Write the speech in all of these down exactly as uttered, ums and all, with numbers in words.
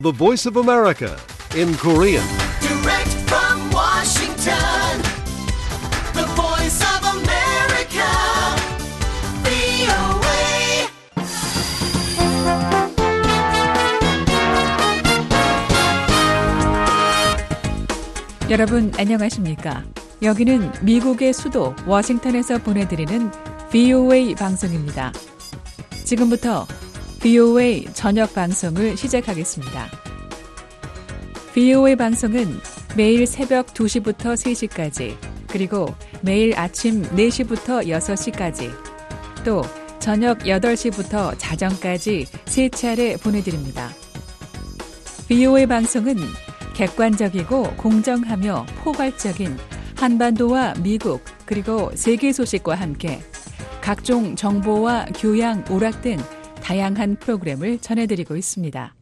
The Voice of America in Korean. Direct from Washington, the Voice of America, 브이오에이. 여러분 안녕하십니까? 여기는 미국의 수도 워싱턴에서 보내드리는 브이오에이 방송입니다. 지금부터 브이오에이 저녁 방송을 시작하겠습니다. 브이오에이 방송은 매일 새벽 두 시부터 세 시까지, 그리고 매일 아침 네 시부터 여섯 시까지, 또 저녁 여덟 시부터 자정까지 세 차례 보내드립니다. 브이오에이 방송은 객관적이고 공정하며 포괄적인 한반도와 미국 그리고 세계 소식과 함께 각종 정보와 교양, 오락 등 다양한 프로그램을 전해드리고 있습니다.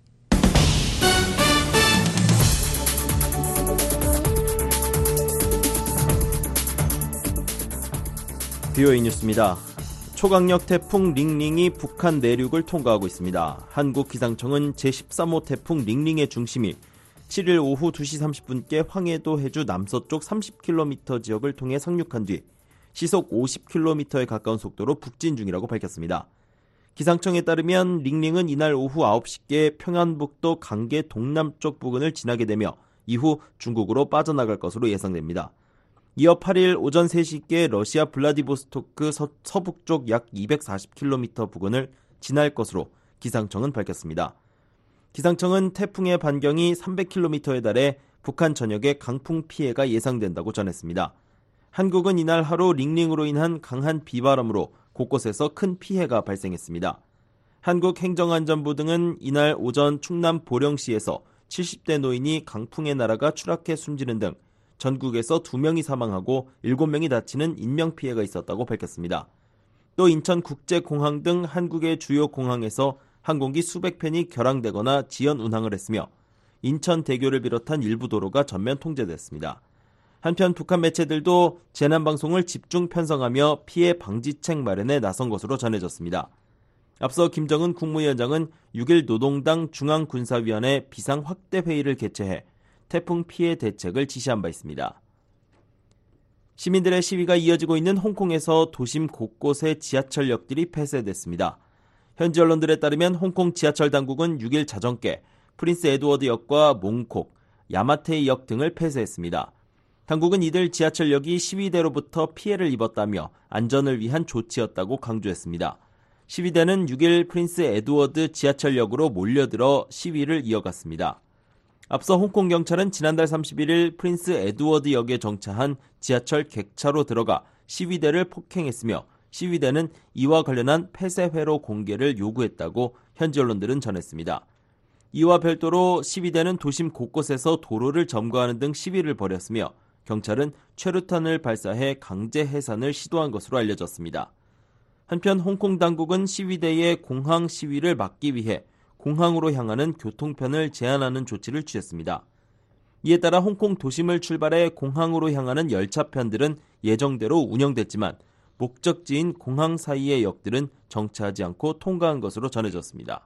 브이오에이 뉴스입니다. 초강력 태풍 링링이 북한 내륙을 통과하고 있습니다. 한국기상청은 제십삼 호 태풍 링링의 중심이 칠일 오후 두 시 삼십 분께 황해도 해주 남서쪽 삼십 킬로미터 지역을 통해 상륙한 뒤 시속 오십 킬로미터에 가까운 속도로 북진 중이라고 밝혔습니다. 기상청에 따르면 링링은 이날 오후 아홉 시께 평안북도 강계 동남쪽 부근을 지나게 되며 이후 중국으로 빠져나갈 것으로 예상됩니다. 이어 팔일 오전 세 시께 러시아 블라디보스토크 서, 서북쪽 약 이백사십 킬로미터 부근을 지날 것으로 기상청은 밝혔습니다. 기상청은 태풍의 반경이 삼백 킬로미터에 달해 북한 전역에 강풍 피해가 예상된다고 전했습니다. 한국은 이날 하루 링링으로 인한 강한 비바람으로 곳곳에서 큰 피해가 발생했습니다. 한국행정안전부 등은 이날 오전 충남 보령시에서 칠십 대 노인이 강풍에 날아가 추락해 숨지는 등 전국에서 두 명이 사망하고 일곱 명이 다치는 인명피해가 있었다고 밝혔습니다. 또 인천국제공항 등 한국의 주요 공항에서 항공기 수백 편이 결항되거나 지연 운항을 했으며 인천대교를 비롯한 일부 도로가 전면 통제됐습니다. 한편 북한 매체들도 재난방송을 집중 편성하며 피해 방지책 마련에 나선 것으로 전해졌습니다. 앞서 김정은 국무위원장은 육일 노동당 중앙군사위원회 비상확대회의를 개최해 태풍 피해 대책을 지시한 바 있습니다. 시민들의 시위가 이어지고 있는 홍콩에서 도심 곳곳의 지하철역들이 폐쇄됐습니다. 현지 언론들에 따르면 홍콩 지하철 당국은 육일 자정께 프린스 에드워드역과 몽콕, 야마테이역 등을 폐쇄했습니다. 당국은 이들 지하철역이 시위대로부터 피해를 입었다며 안전을 위한 조치였다고 강조했습니다. 시위대는 육일 프린스 에드워드 지하철역으로 몰려들어 시위를 이어갔습니다. 앞서 홍콩 경찰은 지난달 삼십일일 프린스 에드워드역에 정차한 지하철 객차로 들어가 시위대를 폭행했으며 시위대는 이와 관련한 폐쇄회로 공개를 요구했다고 현지 언론들은 전했습니다. 이와 별도로 시위대는 도심 곳곳에서 도로를 점거하는 등 시위를 벌였으며 경찰은 최루탄을 발사해 강제 해산을 시도한 것으로 알려졌습니다. 한편 홍콩 당국은 시위대의 공항 시위를 막기 위해 공항으로 향하는 교통편을 제한하는 조치를 취했습니다. 이에 따라 홍콩 도심을 출발해 공항으로 향하는 열차편들은 예정대로 운영됐지만 목적지인 공항 사이의 역들은 정차하지 않고 통과한 것으로 전해졌습니다.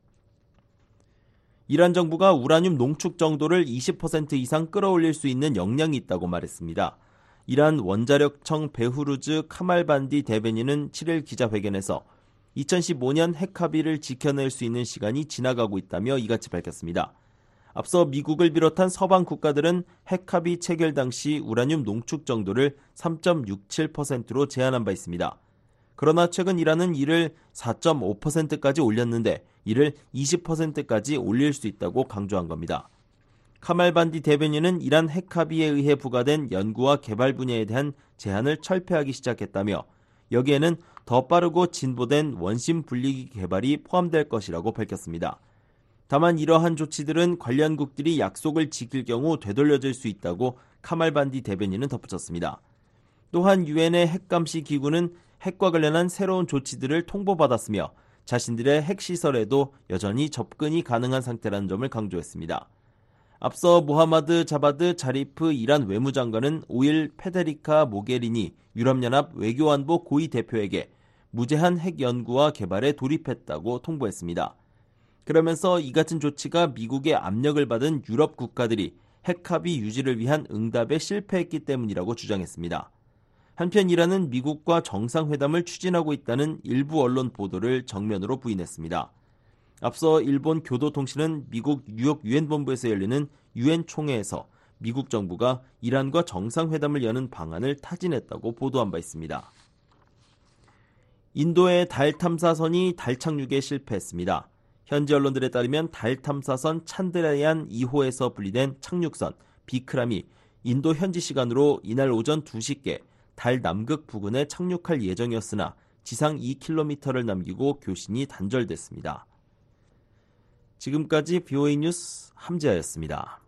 이란 정부가 우라늄 농축 정도를 이십 퍼센트 이상 끌어올릴 수 있는 역량이 있다고 말했습니다. 이란 원자력청 베후루즈 카말반디 대변인은 칠일 기자회견에서 이천십오년 핵 합의를 지켜낼 수 있는 시간이 지나가고 있다며 이같이 밝혔습니다. 앞서 미국을 비롯한 서방 국가들은 핵 합의 체결 당시 우라늄 농축 정도를 삼 점 육칠 퍼센트로 제한한 바 있습니다. 그러나 최근 이란은 이를 사 점 오 퍼센트까지 올렸는데 이를 이십 퍼센트까지 올릴 수 있다고 강조한 겁니다. 카말반디 대변인은 이란 핵 합의에 의해 부과된 연구와 개발 분야에 대한 제한을 철폐하기 시작했다며 여기에는 더 빠르고 진보된 원심 분리기 개발이 포함될 것이라고 밝혔습니다. 다만 이러한 조치들은 관련국들이 약속을 지킬 경우 되돌려질 수 있다고 카말반디 대변인은 덧붙였습니다. 또한 유엔의 핵감시 기구는 핵과 관련한 새로운 조치들을 통보받았으며 자신들의 핵시설에도 여전히 접근이 가능한 상태라는 점을 강조했습니다. 앞서 모하마드 자바드 자리프 이란 외무장관은 오일 페데리카 모게리니 유럽연합 외교안보 고위 대표에게 무제한 핵 연구와 개발에 돌입했다고 통보했습니다. 그러면서 이 같은 조치가 미국의 압력을 받은 유럽 국가들이 핵합의 유지를 위한 응답에 실패했기 때문이라고 주장했습니다. 한편 이란은 미국과 정상회담을 추진하고 있다는 일부 언론 보도를 정면으로 부인했습니다. 앞서 일본 교도통신은 미국 뉴욕 유엔 본부에서 열리는 유엔 총회에서 미국 정부가 이란과 정상회담을 여는 방안을 타진했다고 보도한 바 있습니다. 인도의 달 탐사선이 달 착륙에 실패했습니다. 현지 언론들에 따르면 달 탐사선 찬드라얀 이 호에서 분리된 착륙선 비크람이 인도 현지 시간으로 이날 오전 두 시께 달 남극 부근에 착륙할 예정이었으나 지상 이 킬로미터를 남기고 교신이 단절됐습니다. 지금까지 비오에이 뉴스 함재하였습니다.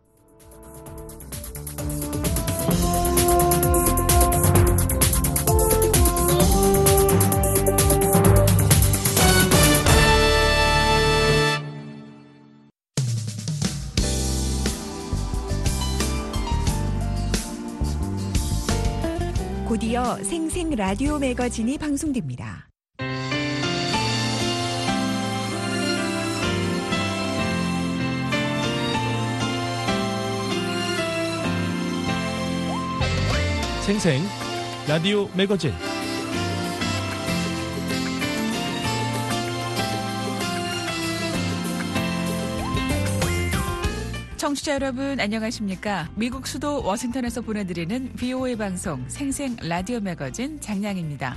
곧이어 생생 라디오 매거진이 방송됩니다. 생생 라디오 매거진 청취자 여러분 안녕하십니까? 미국 수도 워싱턴에서 보내드리는 비오에이 방송 생생 라디오 매거진 장량입니다.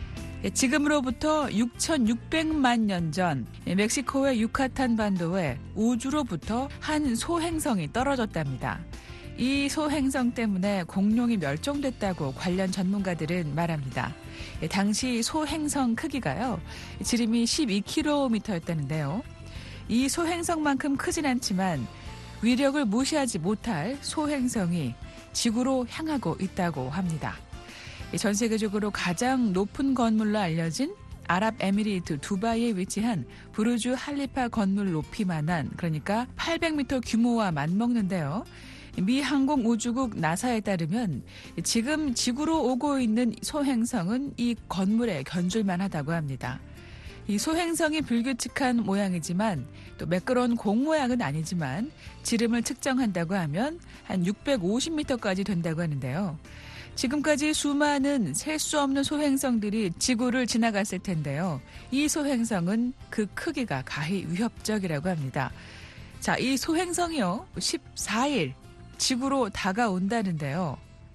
지금으로부터 육천육백만 년 전 멕시코의 유카탄 반도에 우주로부터 한 소행성이 떨어졌답니다. 이 소행성 때문에 공룡이 멸종됐다고 관련 전문가들은 말합니다. 당시 소행성 크기가요, 지름이 십이 킬로미터였다는데요. 이 소행성만큼 크진 않지만 위력을 무시하지 못할 소행성이 지구로 향하고 있다고 합니다. 전 세계적으로 가장 높은 건물로 알려진 아랍에미리트 두바이에 위치한 부르주 할리파 건물 높이만한, 그러니까 팔백 미터 규모와 맞먹는데요. 미 항공우주국 나사에 따르면 지금 지구로 오고 있는 소행성은 이 건물에 견줄만 하다고 합니다. 이 소행성이 불규칙한 모양이지만 또 매끄러운 공 모양은 아니지만 지름을 측정한다고 하면 한 육백오십 미터까지 된다고 하는데요. 지금까지 수많은 셀 수 없는 소행성들이 지구를 지나갔을 텐데요. 이 소행성은 그 크기가 가히 위협적이라고 합니다. 자, 이 소행성이요, 십사 일 지구로 다가온다는데요.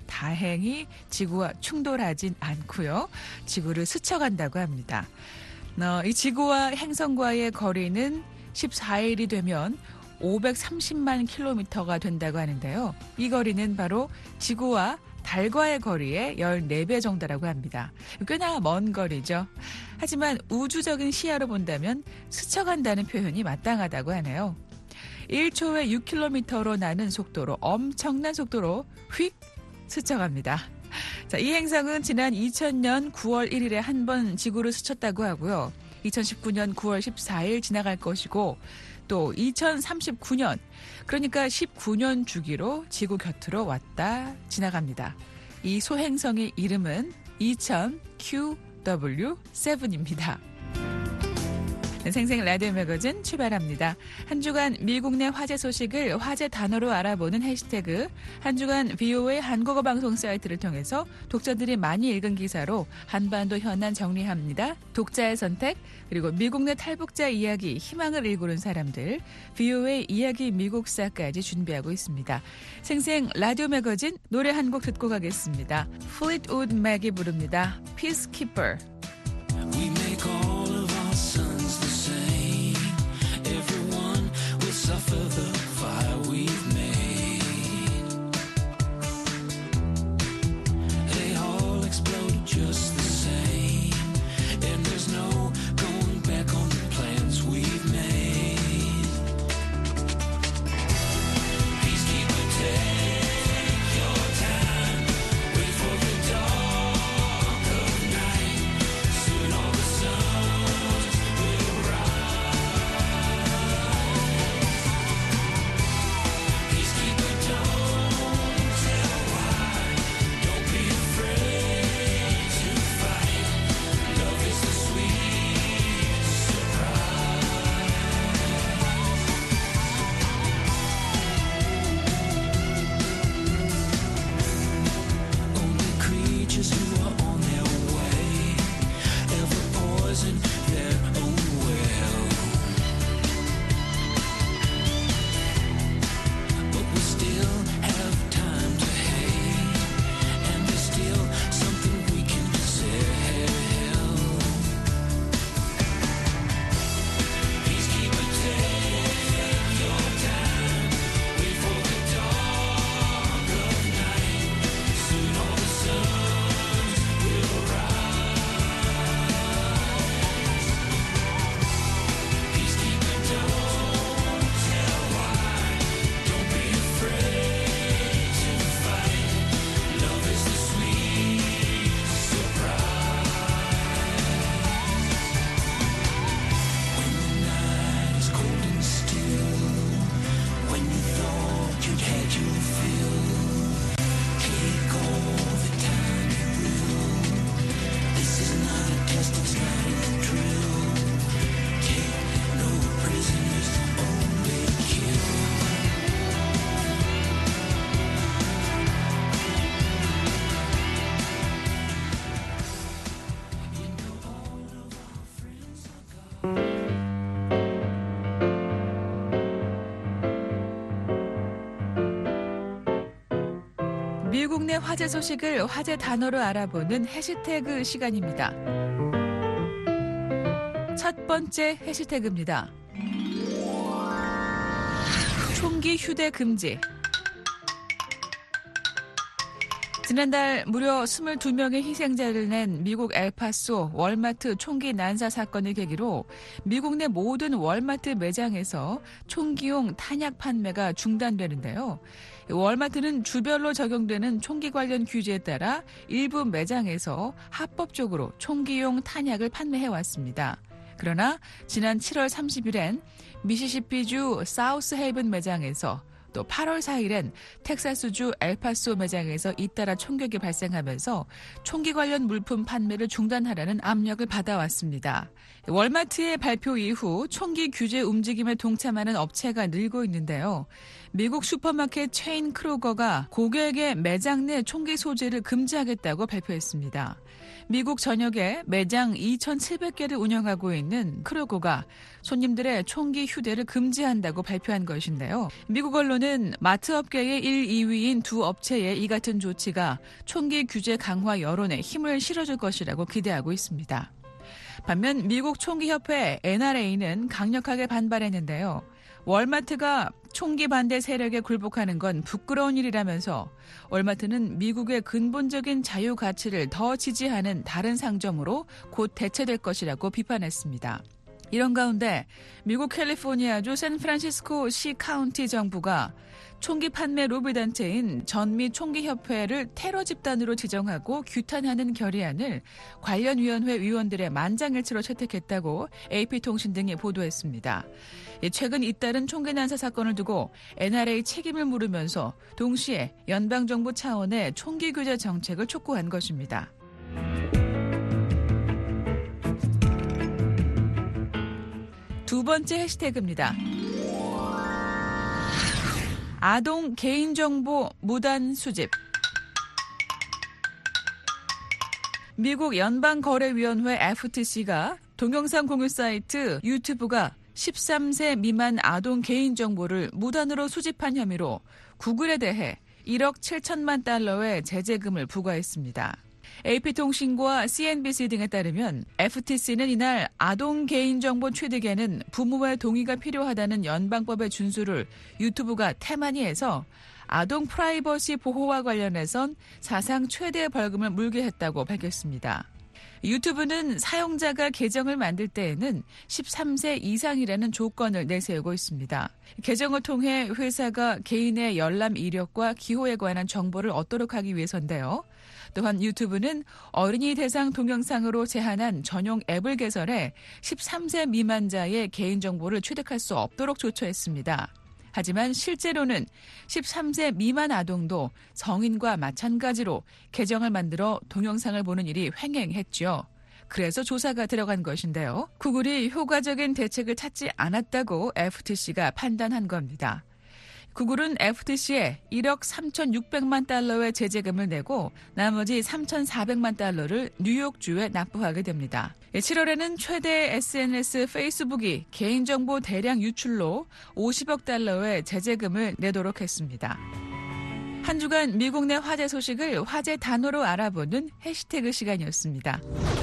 다행히 지구와 충돌하진 않고요. 지구를 스쳐간다고 합니다. 어, 이 지구와 행성과의 거리는 십사 일이 되면 오백삼십만 킬로미터가 된다고 하는데요. 이 거리는 바로 지구와 달과의 거리의 열네 배 정도라고 합니다. 꽤나 먼 거리죠. 하지만 우주적인 시야로 본다면 스쳐간다는 표현이 마땅하다고 하네요. 일 초에 육 킬로미터로 나는 속도로, 엄청난 속도로 휙 스쳐갑니다. 자, 이 행성은 지난 이천 년 구월 일 일에 한 번 지구를 스쳤다고 하고요. 이천십구 년 구월 십사 일 지나갈 것이고, 또 이천삼십구 년, 그러니까 십구 년 주기로 지구 곁으로 왔다 지나갑니다. 이 소행성의 이름은 이천 큐 더블유 칠입니다. 생생 라디오 매거진 출발합니다. 한 주간 미국 내 화제 소식을 화제 단어로 알아보는 해시태그, 한 주간 비오에이 한국어 방송 사이트를 통해서 독자들이 많이 읽은 기사로 한반도 현안 정리합니다. 독자의 선택, 그리고 미국 내 탈북자 이야기, 희망을 일구는 사람들, 비오에이 이야기 미국사까지 준비하고 있습니다. 생생 라디오 매거진 노래 한 곡 듣고 가겠습니다. 플리트우드 맥이 부릅니다. Peacekeeper. We make all of our sons the same. Everyone will suffer the fire we've made. They all explode just the same. And there's no going back on the plans we've made. Peacekeeper, take your time. Wait for the dawn of night. Soon all the sun 미국 내 화제 소식을 화제 단어로 알아보는 해시태그 시간입니다. 첫 번째 해시태그입니다. 총기 휴대 금지. 지난달 무려 이십이 명의 희생자를 낸 미국 엘파소 월마트 총기 난사 사건을 계기로 미국 내 모든 월마트 매장에서 총기용 탄약 판매가 중단되는데요. 월마트는 주별로 적용되는 총기 관련 규제에 따라 일부 매장에서 합법적으로 총기용 탄약을 판매해왔습니다. 그러나 지난 칠월 삼십일엔 미시시피주 사우스 헤이븐 매장에서 또 팔월 사일엔 텍사스주 엘파소 매장에서 잇따라 총격이 발생하면서 총기 관련 물품 판매를 중단하라는 압력을 받아왔습니다. 월마트의 발표 이후 총기 규제 움직임에 동참하는 업체가 늘고 있는데요. 미국 슈퍼마켓 체인 크로거가 고객의 매장 내 총기 소지를 금지하겠다고 발표했습니다. 미국 전역에 매장 이천칠백 개를 운영하고 있는 크로거가 손님들의 총기 휴대를 금지한다고 발표한 것인데요. 미국 언론은 마트업계의 일, 이 위인 두 업체의 이 같은 조치가 총기 규제 강화 여론에 힘을 실어줄 것이라고 기대하고 있습니다. 반면 미국 총기협회 엔알에이는 강력하게 반발했는데요. 월마트가 총기 반대 세력에 굴복하는 건 부끄러운 일이라면서 월마트는 미국의 근본적인 자유 가치를 더 지지하는 다른 상점으로 곧 대체될 것이라고 비판했습니다. 이런 가운데 미국 캘리포니아주 샌프란시스코 시 카운티 정부가 총기 판매 로비 단체인 전미 총기협회를 테러 집단으로 지정하고 규탄하는 결의안을 관련 위원회 위원들의 만장일치로 채택했다고 에이피통신 등이 보도했습니다. 최근 잇따른 총기 난사 사건을 두고 엔알에이 책임을 물으면서 동시에 연방정부 차원의 총기 규제 정책을 촉구한 것입니다. 두 번째 해시태그입니다. 아동 개인정보 무단 수집. 미국 연방거래위원회 에프티씨가 동영상 공유 사이트 유튜브가 십삼 세 미만 아동 개인정보를 무단으로 수집한 혐의로 구글에 대해 일억 칠천만 달러의 제재금을 부과했습니다. 에이피통신과 씨엔비씨 등에 따르면 에프티씨는 이날 아동 개인정보 취득에는 부모의 동의가 필요하다는 연방법의 준수를 유튜브가 태만히 해서 아동 프라이버시 보호와 관련해선 사상 최대 벌금을 물게 했다고 밝혔습니다. 유튜브는 사용자가 계정을 만들 때에는 십삼 세 이상이라는 조건을 내세우고 있습니다. 계정을 통해 회사가 개인의 열람 이력과 기호에 관한 정보를 얻도록 하기 위해서인데요. 또한 유튜브는 어린이 대상 동영상으로 제한한 전용 앱을 개설해 십삼 세 미만자의 개인정보를 취득할 수 없도록 조처했습니다. 하지만 실제로는 십삼 세 미만 아동도 성인과 마찬가지로 계정을 만들어 동영상을 보는 일이 횡행했죠. 그래서 조사가 들어간 것인데요. 구글이 효과적인 대책을 찾지 않았다고 에프티씨가 판단한 겁니다. 구글은 에프티씨에 일억 삼천육백만 달러의 제재금을 내고 나머지 삼천사백만 달러를 뉴욕주에 납부하게 됩니다. 칠월에는 최대 에스엔에스 페이스북이 개인정보 대량 유출로 오십억 달러의 제재금을 내도록 했습니다. 한 주간 미국 내 화제 소식을 화제 단어로 알아보는 해시태그 시간이었습니다.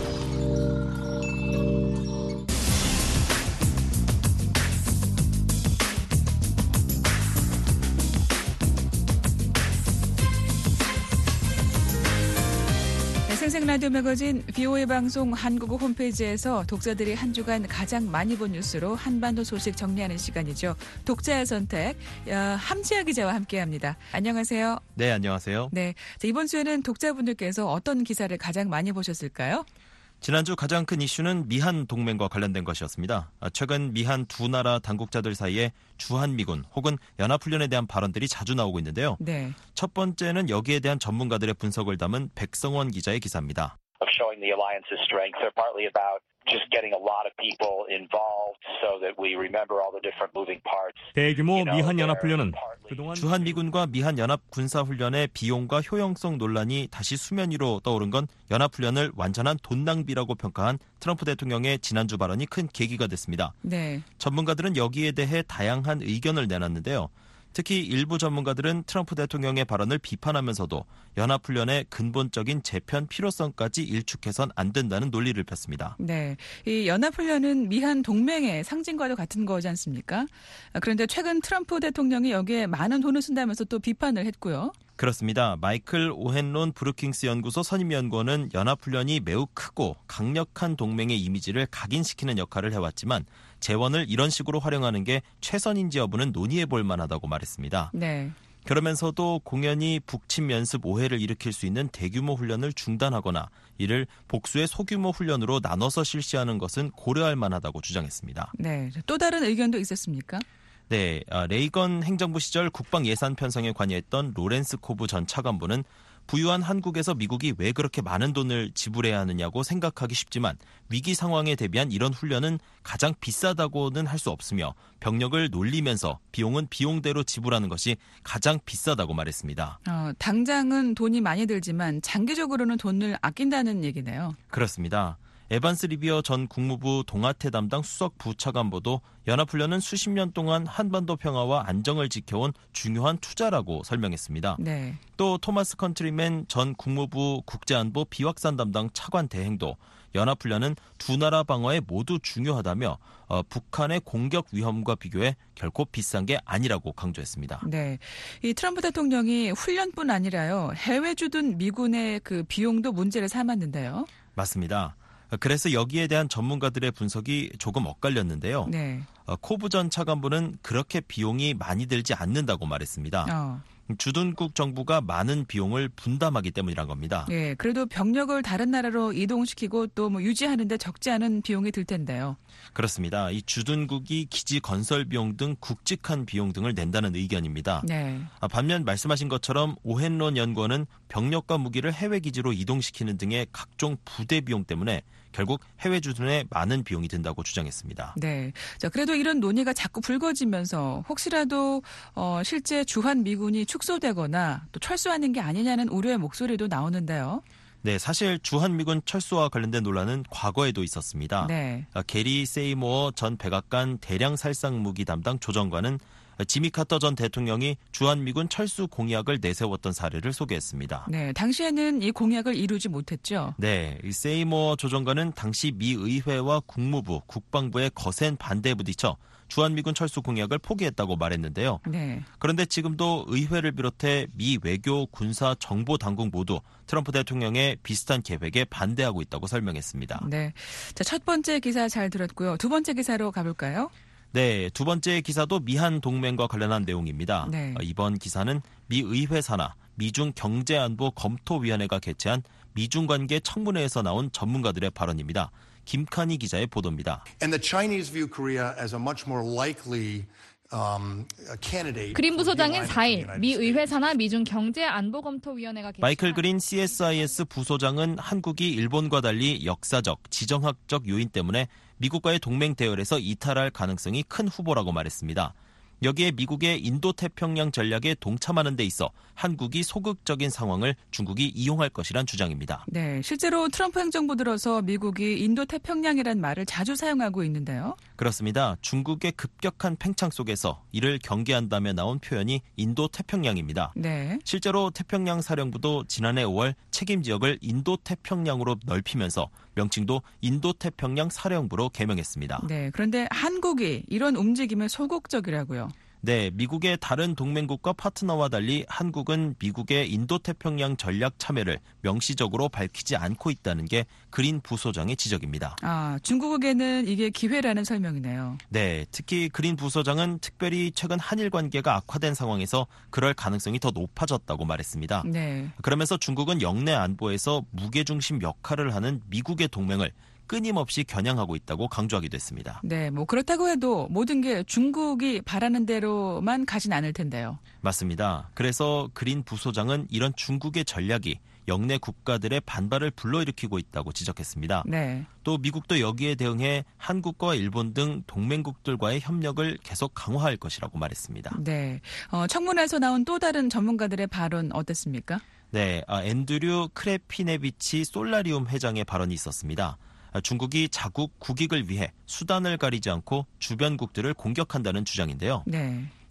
생생 라디오 매거진 비오에이 방송 한국어 홈페이지에서 독자들이 한 주간 가장 많이 본 뉴스로 한반도 소식 정리하는 시간이죠. 독자의 선택, 함지아 기자와 함께합니다. 안녕하세요. 네, 안녕하세요. 네, 자, 이번 주에는 독자분들께서 어떤 기사를 가장 많이 보셨을까요? 지난주 가장 큰 이슈는 미한 동맹과 관련된 것이었습니다. 최근 미한 두 나라 당국자들 사이에 주한미군 혹은 연합훈련에 대한 발언들이 자주 나오고 있는데요. 네. 첫 번째는 여기에 대한 전문가들의 분석을 담은 백성원 기자의 기사입니다. Showing the alliance's strength. They're partly about just getting a lot of people involved so that we remember all the different moving parts. 대규모 미한 연합훈련은 그동안 주한미군과 미한 연합군사훈련의 비용과 효용성 논란이 다시 수면 위로 떠오른 건 연합훈련을 완전한 돈 낭비라고 평가한 트럼프 대통령의 지난주 발언이 큰 계기가 됐습니다. 네. 전문가들은 여기에 대해 다양한 의견을 내놨는데요. 특히 일부 전문가들은 트럼프 대통령의 발언을 비판하면서도 연합훈련의 근본적인 재편 필요성까지 일축해선 안 된다는 논리를 폈습니다. 네, 이 연합훈련은 미한 동맹의 상징과도 같은 거지 않습니까? 그런데 최근 트럼프 대통령이 여기에 많은 돈을 쓴다면서 또 비판을 했고요. 그렇습니다. 마이클 오헨론 브루킹스 연구소 선임연구원은 연합훈련이 매우 크고 강력한 동맹의 이미지를 각인시키는 역할을 해왔지만 재원을 이런 식으로 활용하는 게 최선인지 여부는 논의해볼 만하다고 말했습니다. 네. 그러면서도 공연이 북침 연습 오해를 일으킬 수 있는 대규모 훈련을 중단하거나 이를 복수의 소규모 훈련으로 나눠서 실시하는 것은 고려할 만하다고 주장했습니다. 네, 또 다른 의견도 있었습니까? 네, 레이건 행정부 시절 국방 예산 편성에 관여했던 로렌스 코브 전 차관보는 부유한 한국에서 미국이 왜 그렇게 많은 돈을 지불해야 하느냐고 생각하기 쉽지만 위기 상황에 대비한 이런 훈련은 가장 비싸다고는 할 수 없으며 병력을 놀리면서 비용은 비용대로 지불하는 것이 가장 비싸다고 말했습니다. 어, 당장은 돈이 많이 들지만 장기적으로는 돈을 아낀다는 얘기네요. 그렇습니다. 에반스 리비어 전 국무부 동아태 담당 수석 부차관보도 연합훈련은 수십 년 동안 한반도 평화와 안정을 지켜온 중요한 투자라고 설명했습니다. 네. 또 토마스 컨트리맨 전 국무부 국제안보 비확산 담당 차관 대행도 연합훈련은 두 나라 방어에 모두 중요하다며 어, 북한의 공격 위험과 비교해 결코 비싼 게 아니라고 강조했습니다. 네, 이 트럼프 대통령이 훈련뿐 아니라요 해외 주둔 미군의 그 비용도 문제를 삼았는데요. 맞습니다. 그래서 여기에 대한 전문가들의 분석이 조금 엇갈렸는데요. 네. 어, 코브 전 차관보는 그렇게 비용이 많이 들지 않는다고 말했습니다. 어. 주둔국 정부가 많은 비용을 분담하기 때문이란 겁니다. 예, 그래도 병력을 다른 나라로 이동시키고 또 뭐 유지하는데 적지 않은 비용이 들 텐데요. 그렇습니다. 이 주둔국이 기지 건설 비용 등 굵직한 비용 등을 낸다는 의견입니다. 네. 반면 말씀하신 것처럼 오헨론 연구원은 병력과 무기를 해외 기지로 이동시키는 등의 각종 부대 비용 때문에 결국 해외 주둔에 많은 비용이 든다고 주장했습니다. 네. 자, 그래도 이런 논의가 자꾸 불거지면서 혹시라도 어, 실제 주한 미군이 축소되거나 또 철수하는 게 아니냐는 우려의 목소리도 나오는데요. 네, 사실 주한미군 철수와 관련된 논란은 과거에도 있었습니다. 네. 게리 세이모어 전 백악관 대량 살상 무기 담당 조정관은 지미 카터 전 대통령이 주한미군 철수 공약을 내세웠던 사례를 소개했습니다. 네, 당시에는 이 공약을 이루지 못했죠. 네, 이 세이모어 조정관은 당시 미 의회와 국무부, 국방부의 거센 반대에 부딪혀 주한미군 철수 공약을 포기했다고 말했는데요. 네. 그런데 지금도 의회를 비롯해 미 외교, 군사, 정보 당국 모두 트럼프 대통령의 비슷한 계획에 반대하고 있다고 설명했습니다. 네. 자, 첫 번째 기사 잘 들었고요. 두 번째 기사로 가볼까요? 네, 두 번째 기사도 미한 동맹과 관련한 내용입니다. 네. 이번 기사는 미 의회 산하 미중 경제안보 검토위원회가 개최한 미중 관계 청문회에서 나온 전문가들의 발언입니다. 김칸희 기자의 보도입니다. And the Chinese view Korea as a much more likely um, candidate. 그린 부소장은 사 일 미 의회 산하 미중 경제 안보 검토위원회가 개최한 마이클 그린 씨에스아이에스 부소장은 한국이 일본과 달리 역사적, 지정학적 요인 때문에 미국과의 동맹 대열에서 이탈할 가능성이 큰 후보라고 말했습니다. 여기에 미국의 인도태평양 전략에 동참하는 데 있어 한국이 소극적인 상황을 중국이 이용할 것이란 주장입니다. 네, 실제로 트럼프 행정부 들어서 미국이 인도태평양이란 말을 자주 사용하고 있는데요. 그렇습니다. 중국의 급격한 팽창 속에서 이를 경계한다며 나온 표현이 인도태평양입니다. 네. 실제로 태평양 사령부도 지난해 오월 책임 지역을 인도태평양으로 넓히면서 명칭도 인도태평양 사령부로 개명했습니다. 네, 그런데 한국이 이런 움직임에 소극적이라고요. 네, 미국의 다른 동맹국과 파트너와 달리 한국은 미국의 인도태평양 전략 참여를 명시적으로 밝히지 않고 있다는 게 그린 부소장의 지적입니다. 아, 중국에게는 이게 기회라는 설명이네요. 네, 특히 그린 부소장은 특별히 최근 한일 관계가 악화된 상황에서 그럴 가능성이 더 높아졌다고 말했습니다. 네. 그러면서 중국은 영내 안보에서 무게중심 역할을 하는 미국의 동맹을 끊임없이 겨냥하고 있다고 강조하기도 했습니다. 네, 뭐 그렇다고 해도 모든 게 중국이 바라는 대로만 가진 않을 텐데요. 맞습니다. 그래서 그린 부소장은 이런 중국의 전략이 영내 국가들의 반발을 불러일으키고 있다고 지적했습니다. 네. 또 미국도 여기에 대응해 한국과 일본 등 동맹국들과의 협력을 계속 강화할 것이라고 말했습니다. 네, 어, 청문회에서 나온 또 다른 전문가들의 발언 어땠습니까? 네, 앤드류 크레피네비치 솔라리움 회장의 발언이 있었습니다. 중국이 자국 국익을 위해 수단을 가리지 않고 주변국들을 공격한다는 주장인데요. 네.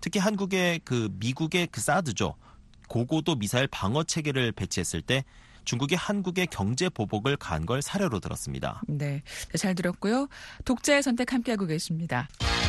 특히 한국의 그 미국의 그 사드죠. 고고도 미사일 방어 체계를 배치했을 때 중국이 한국의 경제 보복을 가한 걸 사례로 들었습니다. 네, 잘 들었고요. 독자의 선택 함께하고 계십니다.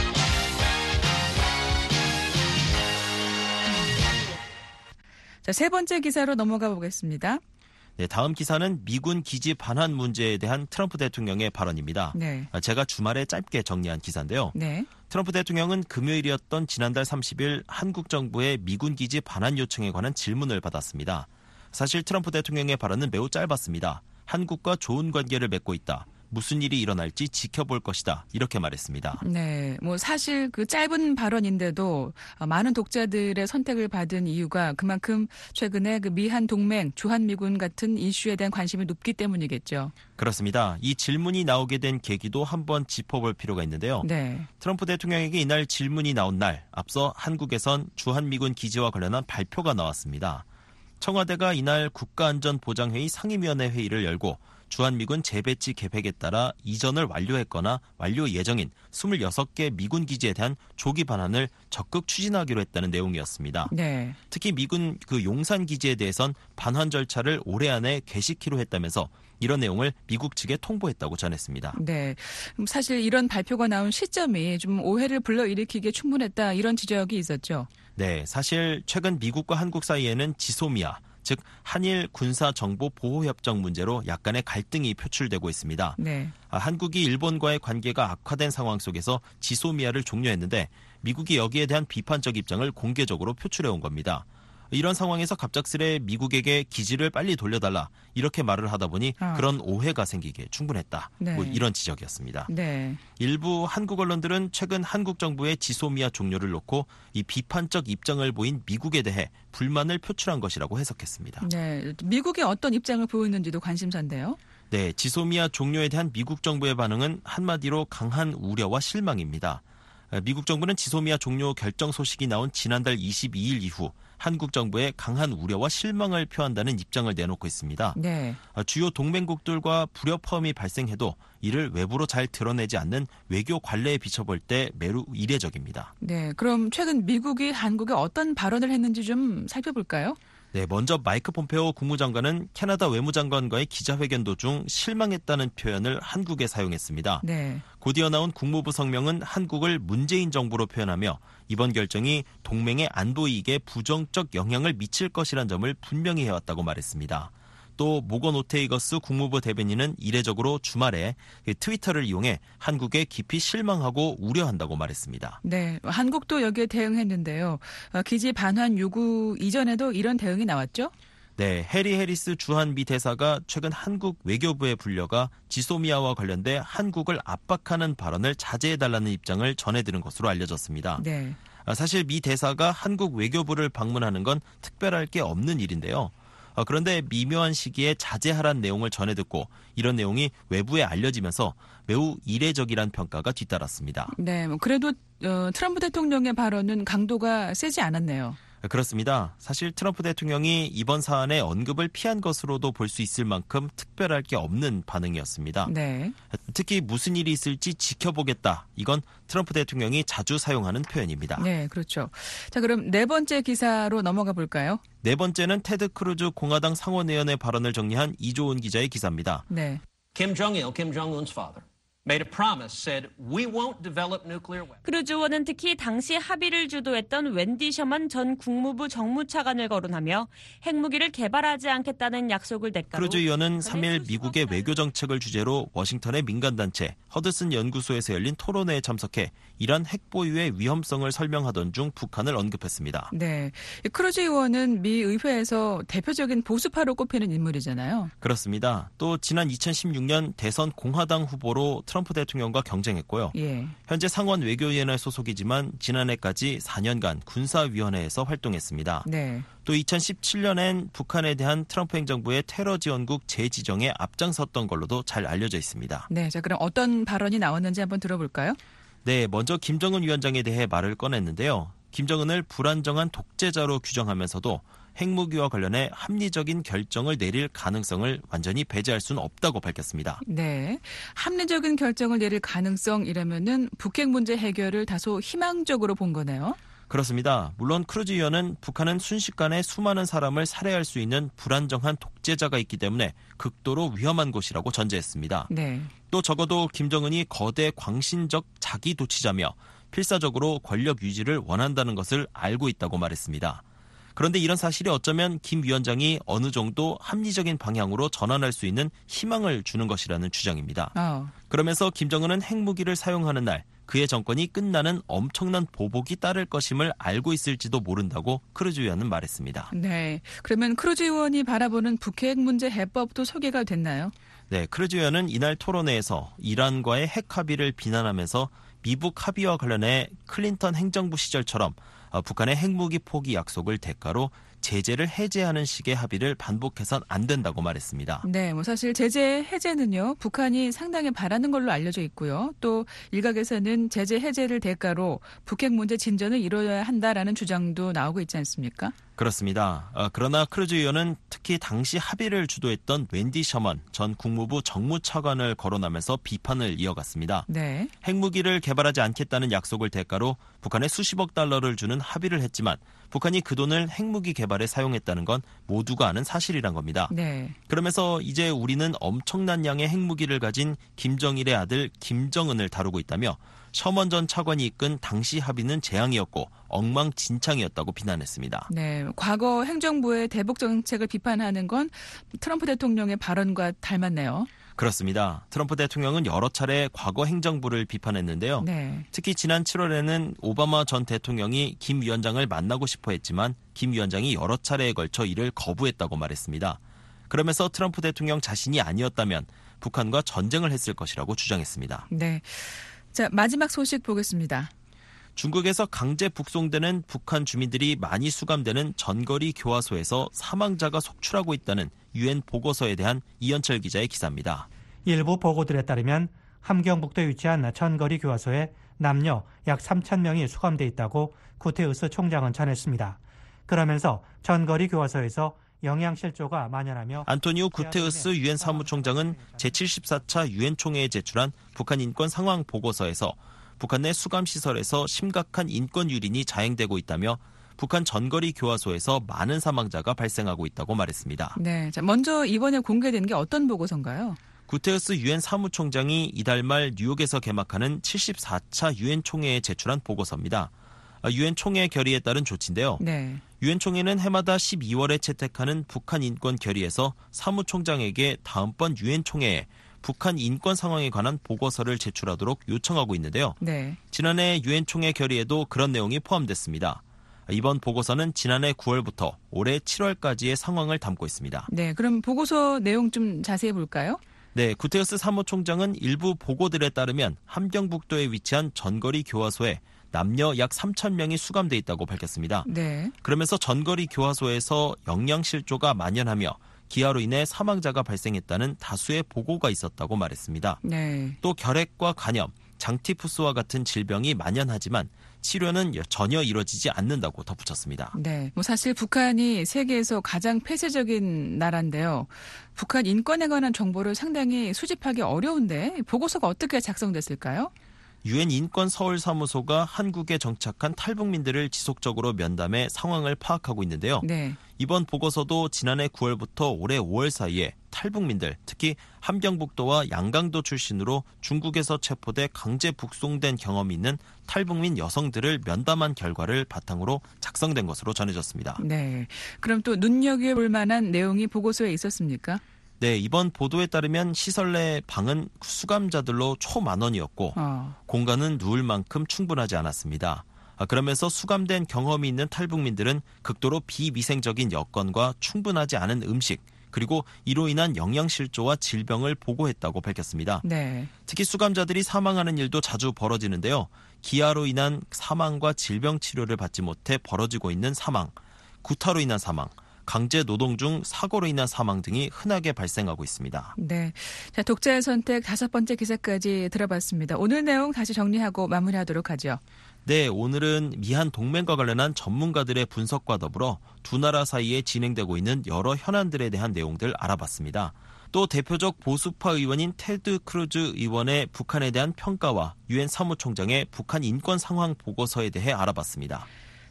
자, 세 번째 기사로 넘어가 보겠습니다. 네, 다음 기사는 미군 기지 반환 문제에 대한 트럼프 대통령의 발언입니다. 네. 제가 주말에 짧게 정리한 기사인데요. 네. 트럼프 대통령은 금요일이었던 지난달 삼십일 한국 정부의 미군 기지 반환 요청에 관한 질문을 받았습니다. 사실 트럼프 대통령의 발언은 매우 짧았습니다. 한국과 좋은 관계를 맺고 있다. 무슨 일이 일어날지 지켜볼 것이다. 이렇게 말했습니다. 네, 뭐 사실 그 짧은 발언인데도 많은 독자들의 선택을 받은 이유가 그만큼 최근에 그 미한 동맹, 주한미군 같은 이슈에 대한 관심이 높기 때문이겠죠. 그렇습니다. 이 질문이 나오게 된 계기도 한번 짚어볼 필요가 있는데요. 네. 트럼프 대통령에게 이날 질문이 나온 날, 앞서 한국에선 주한미군 기지와 관련한 발표가 나왔습니다. 청와대가 이날 국가안전보장회의 상임위원회 회의를 열고 주한미군 재배치 계획에 따라 이전을 완료했거나 완료 예정인 스물여섯 개 미군 기지에 대한 조기 반환을 적극 추진하기로 했다는 내용이었습니다. 네. 특히 미군 그 용산 기지에 대해선 반환 절차를 올해 안에 개시키로 했다면서 이런 내용을 미국 측에 통보했다고 전했습니다. 네, 사실 이런 발표가 나온 시점이 좀 오해를 불러일으키기에 충분했다 이런 지적이 있었죠. 네, 사실 최근 미국과 한국 사이에는 지소미아, 즉 한일 군사정보보호협정 문제로 약간의 갈등이 표출되고 있습니다. 네. 아, 한국이 일본과의 관계가 악화된 상황 속에서 지소미아를 종료했는데 미국이 여기에 대한 비판적 입장을 공개적으로 표출해온 겁니다. 이런 상황에서 갑작스레 미국에게 기지를 빨리 돌려달라 이렇게 말을 하다 보니 아. 그런 오해가 생기기에 충분했다. 네. 뭐 이런 지적이었습니다. 네. 일부 한국 언론들은 최근 한국 정부의 지소미아 종료를 놓고 이 비판적 입장을 보인 미국에 대해 불만을 표출한 것이라고 해석했습니다. 네, 미국이 어떤 입장을 보였는지도 관심사인데요. 네, 지소미아 종료에 대한 미국 정부의 반응은 한마디로 강한 우려와 실망입니다. 미국 정부는 지소미아 종료 결정 소식이 나온 지난달 이십이일 이후 한국 정부에 강한 우려와 실망을 표한다는 입장을 내놓고 있습니다. 네. 주요 동맹국들과 불협화음이 발생해도 이를 외부로 잘 드러내지 않는 외교 관례에 비춰볼 때 매우 이례적입니다. 네, 그럼 최근 미국이 한국에 어떤 발언을 했는지 좀 살펴볼까요? 네, 먼저 마이크 폼페오 국무장관은 캐나다 외무장관과의 기자회견 도중 실망했다는 표현을 한국에 사용했습니다. 네. 곧이어 나온 국무부 성명은 한국을 문재인 정부로 표현하며 이번 결정이 동맹의 안보 이익에 부정적 영향을 미칠 것이란 점을 분명히 해왔다고 말했습니다. 또 모건 오테이거스 국무부 대변인은 이례적으로 주말에 트위터를 이용해 한국에 깊이 실망하고 우려한다고 말했습니다. 네, 한국도 여기에 대응했는데요. 기지 반환 요구 이전에도 이런 대응이 나왔죠? 네, 해리 해리스 주한 미 대사가 최근 한국 외교부에 불려가 지소미아와 관련돼 한국을 압박하는 발언을 자제해달라는 입장을 전해드는 것으로 알려졌습니다. 네. 사실 미 대사가 한국 외교부를 방문하는 건 특별할 게 없는 일인데요. 그런데 미묘한 시기에 자제하란 내용을 전해 듣고 이런 내용이 외부에 알려지면서 매우 이례적이란 평가가 뒤따랐습니다. 네, 뭐 그래도 어, 트럼프 대통령의 발언은 강도가 세지 않았네요. 그렇습니다. 사실 트럼프 대통령이 이번 사안의 언급을 피한 것으로도 볼 수 있을 만큼 특별할 게 없는 반응이었습니다. 네. 특히 무슨 일이 있을지 지켜보겠다. 이건 트럼프 대통령이 자주 사용하는 표현입니다. 네, 그렇죠. 자, 그럼 네 번째 기사로 넘어가 볼까요? 네 번째는 테드 크루즈 공화당 상원의원의 발언을 정리한 이조은 기자의 기사입니다. 네. Kim Jong-il, Kim Jong-un's father, made a promise, said, we won't develop nuclear weapons. 크루즈 의원은 특히 당시 합의를 주도했던 웬디 셔먼 전 국무부 정무차관을 거론하며 핵무기를 개발하지 않겠다는 약속을 대가로 크루즈 의원은 삼일 미국의 외교 정책을 주제로 워싱턴의 민간단체 허드슨 연구소에서 열린 토론회에 참석해 이란 핵 보유의 위험성을 설명하던 중 북한을 언급했습니다. 네, 크루즈 의원은 미 의회에서 대표적인 보수파로 꼽히는 인물이잖아요. 그렇습니다. 또 지난 이천십육 년 대선 공화당 후보로 트럼프 대통령과 경쟁했고요. 예. 현재 상원 외교위원회 소속이지만 지난해까지 사 년간 군사위원회에서 활동했습니다. 네. 또 이천십칠 년엔 북한에 대한 트럼프 행정부의 테러 지원국 재지정에 앞장섰던 걸로도 잘 알려져 있습니다. 네, 자 그럼 어떤 발언이 나왔는지 한번 들어볼까요? 네, 먼저 김정은 위원장에 대해 말을 꺼냈는데요. 김정은을 불안정한 독재자로 규정하면서도 핵무기와 관련해 합리적인 결정을 내릴 가능성을 완전히 배제할 수는 없다고 밝혔습니다. 네, 합리적인 결정을 내릴 가능성이라면은 북핵 문제 해결을 다소 희망적으로 본 거네요. 그렇습니다. 물론 크루즈 위원은 북한은 순식간에 수많은 사람을 살해할 수 있는 불안정한 독재자가 있기 때문에 극도로 위험한 곳이라고 전제했습니다. 네. 또 적어도 김정은이 거대 광신적 자기 도취자며 필사적으로 권력 유지를 원한다는 것을 알고 있다고 말했습니다. 그런데 이런 사실이 어쩌면 김 위원장이 어느 정도 합리적인 방향으로 전환할 수 있는 희망을 주는 것이라는 주장입니다. 어. 그러면서 김정은은 핵무기를 사용하는 날 그의 정권이 끝나는 엄청난 보복이 따를 것임을 알고 있을지도 모른다고 크루즈 위원은 말했습니다. 네. 그러면 크루즈 의원이 바라보는 북핵 문제 해법도 소개가 됐나요? 네, 크루즈 위원은 이날 토론회에서 이란과의 핵 합의를 비난하면서 미북 합의와 관련해 클린턴 행정부 시절처럼 북한의 핵무기 포기 약속을 대가로 제재를 해제하는 식의 합의를 반복해선 안 된다고 말했습니다. 네, 뭐 사실 제재 해제는요, 북한이 상당히 바라는 걸로 알려져 있고요. 또 일각에서는 제재 해제를 대가로 북핵 문제 진전을 이뤄야 한다라는 주장도 나오고 있지 않습니까? 그렇습니다. 어, 그러나 크루즈 위원은 특히 당시 합의를 주도했던 웬디 셔먼 전 국무부 정무차관을 거론하면서 비판을 이어갔습니다. 네. 핵무기를 개발하지 않겠다는 약속을 대가로 북한에 수십억 달러를 주는 합의를 했지만 북한이 그 돈을 핵무기 개발에 사용했다는 건 모두가 아는 사실이란 겁니다. 네. 그러면서 이제 우리는 엄청난 양의 핵무기를 가진 김정일의 아들 김정은을 다루고 있다며 셔먼 전 차관이 이끈 당시 합의는 재앙이었고 엉망진창이었다고 비난했습니다. 네, 과거 행정부의 대북 정책을 비판하는 건 트럼프 대통령의 발언과 닮았네요. 그렇습니다. 트럼프 대통령은 여러 차례 과거 행정부를 비판했는데요. 네. 특히 지난 칠월에는 오바마 전 대통령이 김 위원장을 만나고 싶어 했지만 김 위원장이 여러 차례에 걸쳐 이를 거부했다고 말했습니다. 그러면서 트럼프 대통령 자신이 아니었다면 북한과 전쟁을 했을 것이라고 주장했습니다. 네. 자, 마지막 소식 보겠습니다. 중국에서 강제 북송되는 북한 주민들이 많이 수감되는 전거리 교화소에서 사망자가 속출하고 있다는 유엔 보고서에 대한 이현철 기자의 기사입니다. 일부 보고들에 따르면 함경북도에 위치한 전거리 교화소에 남녀 약 삼천 명이 수감돼 있다고 구테우스 총장은 전했습니다. 그러면서 전거리 교화소에서 영양실조가 만연하며 안토니오 구테우스 유엔 사무총장은 제칠십사 차 유엔 총회에 제출한 북한 인권 상황 보고서에서 북한 내 수감시설에서 심각한 인권 유린이 자행되고 있다며 북한 전거리 교화소에서 많은 사망자가 발생하고 있다고 말했습니다. 네, 자, 먼저 이번에 공개된 게 어떤 보고서인가요? 구테우스 유엔 사무총장이 이달 말 뉴욕에서 개막하는 칠십사 차 유엔 총회에 제출한 보고서입니다. 유엔 총회 결의에 따른 조치인데요. 네. 유엔 총회는 해마다 십이월에 채택하는 북한 인권 결의에서 사무총장에게 다음번 유엔 총회에 북한 인권 상황에 관한 보고서를 제출하도록 요청하고 있는데요. 네. 지난해 유엔 총회 결의에도 그런 내용이 포함됐습니다. 이번 보고서는 지난해 구월부터 올해 칠월까지의 상황을 담고 있습니다. 네, 그럼 보고서 내용 좀 자세히 볼까요? 네, 구테우스 사무총장은 일부 보고들에 따르면 함경북도에 위치한 전거리 교화소에 남녀 약 삼천 명이 수감돼 있다고 밝혔습니다. 네. 그러면서 전거리 교화소에서 영양실조가 만연하며 기아로 인해 사망자가 발생했다는 다수의 보고가 있었다고 말했습니다. 네. 또 결핵과 간염, 장티푸스와 같은 질병이 만연하지만 치료는 전혀 이루어지지 않는다고 덧붙였습니다. 네, 뭐 사실 북한이 세계에서 가장 폐쇄적인 나라인데요. 북한 인권에 관한 정보를 상당히 수집하기 어려운데 보고서가 어떻게 작성됐을까요? 유엔 인권 서울 사무소가 한국에 정착한 탈북민들을 지속적으로 면담해 상황을 파악하고 있는데요. 네. 이번 보고서도 지난해 구월부터 올해 오월 사이에 탈북민들, 특히 함경북도와 양강도 출신으로 중국에서 체포돼 강제 북송된 경험이 있는 탈북민 여성들을 면담한 결과를 바탕으로 작성된 것으로 전해졌습니다. 네. 그럼 또 눈여겨볼 만한 내용이 보고서에 있었습니까? 네, 이번 보도에 따르면 시설 내 방은 수감자들로 초만원이었고 어. 공간은 누울 만큼 충분하지 않았습니다. 그러면서 수감된 경험이 있는 탈북민들은 극도로 비위생적인 여건과 충분하지 않은 음식, 그리고 이로 인한 영양실조와 질병을 보고했다고 밝혔습니다. 네. 특히 수감자들이 사망하는 일도 자주 벌어지는데요. 기아로 인한 사망과 질병 치료를 받지 못해 벌어지고 있는 사망, 구타로 인한 사망, 강제 노동 중 사고로 인한 사망 등이 흔하게 발생하고 있습니다. 네, 자 독자의 선택 다섯 번째 기사까지 들어봤습니다. 오늘 내용 다시 정리하고 마무리하도록 하죠. 네, 오늘은 미한 동맹과 관련한 전문가들의 분석과 더불어 두 나라 사이에 진행되고 있는 여러 현안들에 대한 내용들 알아봤습니다. 또 대표적 보수파 의원인 테드 크루즈 의원의 북한에 대한 평가와 유엔 사무총장의 북한 인권 상황 보고서에 대해 알아봤습니다.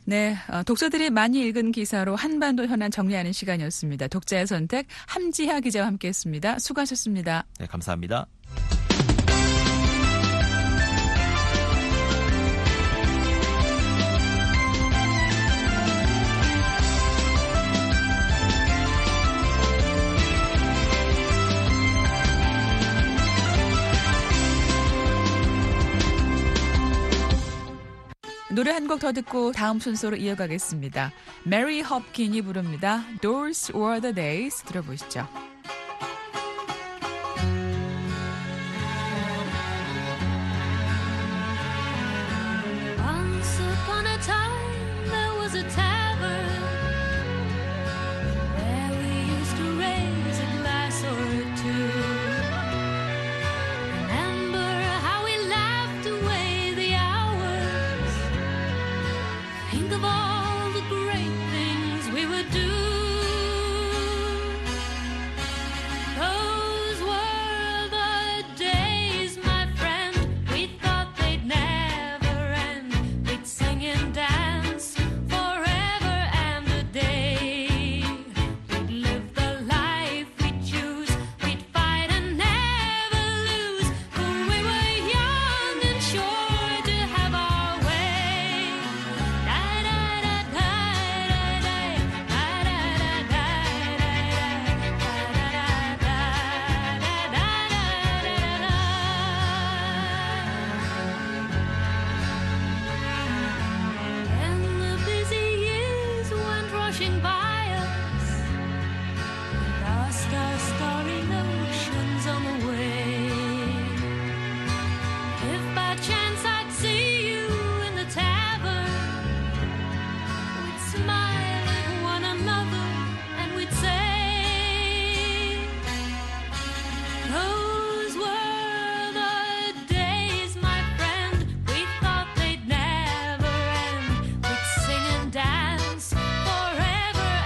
네, 어, 독자들이 많이 읽은 기사로 한반도 현안 정리하는 시간이었습니다. 독자의 선택 함지하 기자와 함께했습니다. 수고하셨습니다. 네, 감사합니다. 노래 한 곡 더 듣고 다음 순서로 이어가겠습니다. 메리 홉킨이 부릅니다. Those were the days. 들어보시죠. Once upon a time there was a tavern where we used to raise a glass or two. Remember how we laughed away the hours. Think of all the great things we would do. Those were the days, my friend. We thought they'd never end. We'd sing and dance forever and a day. We'd live the life we'd choose. We'd fight and never lose. For we were young and sure to have our way. Da da da da da da da da And the busy years went rushing by us. We lost our starry notions on the way. If by chance I'd see you in the tavern, we'd smile at one another and we'd say, those were the days, my friend. We thought they'd never end. We'd sing and dance forever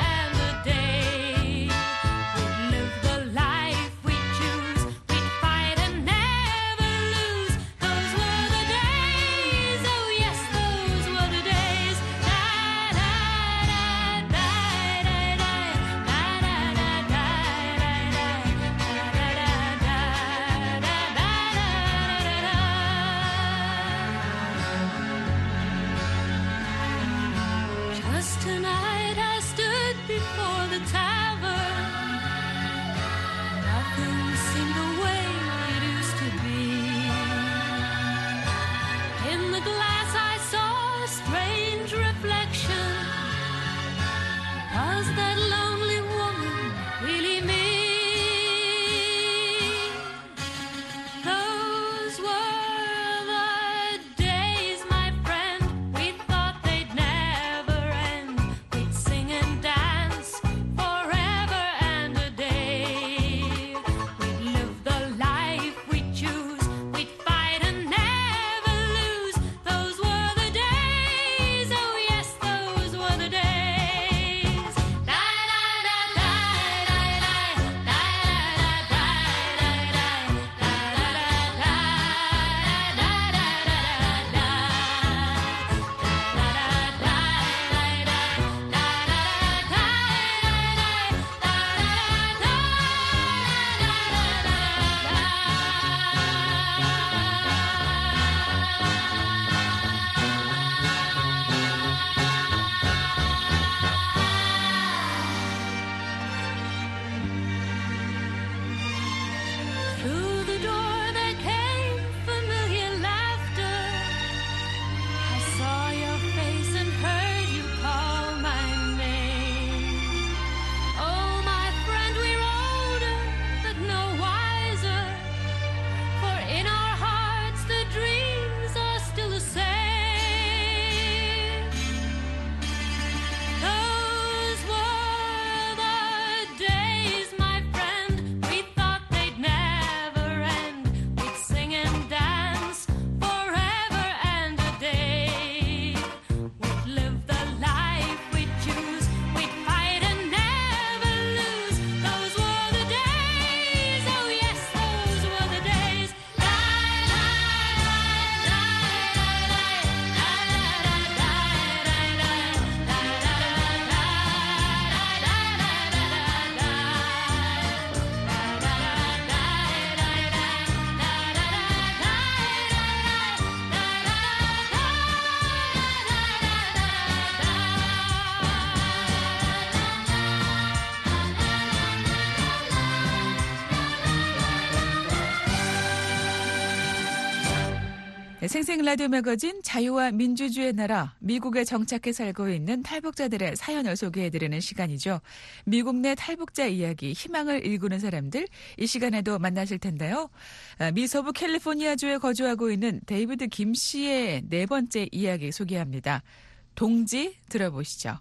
생생 라디오 매거진 자유와 민주주의의 나라 미국에 정착해 살고 있는 탈북자들의 사연을 소개해드리는 시간이죠. 미국 내 탈북자 이야기, 희망을 일구는 사람들 이 시간에도 만나실 텐데요. 미서부 캘리포니아주에 거주하고 있는 데이비드 김 씨의 네 번째 이야기 소개합니다. 동지 들어보시죠.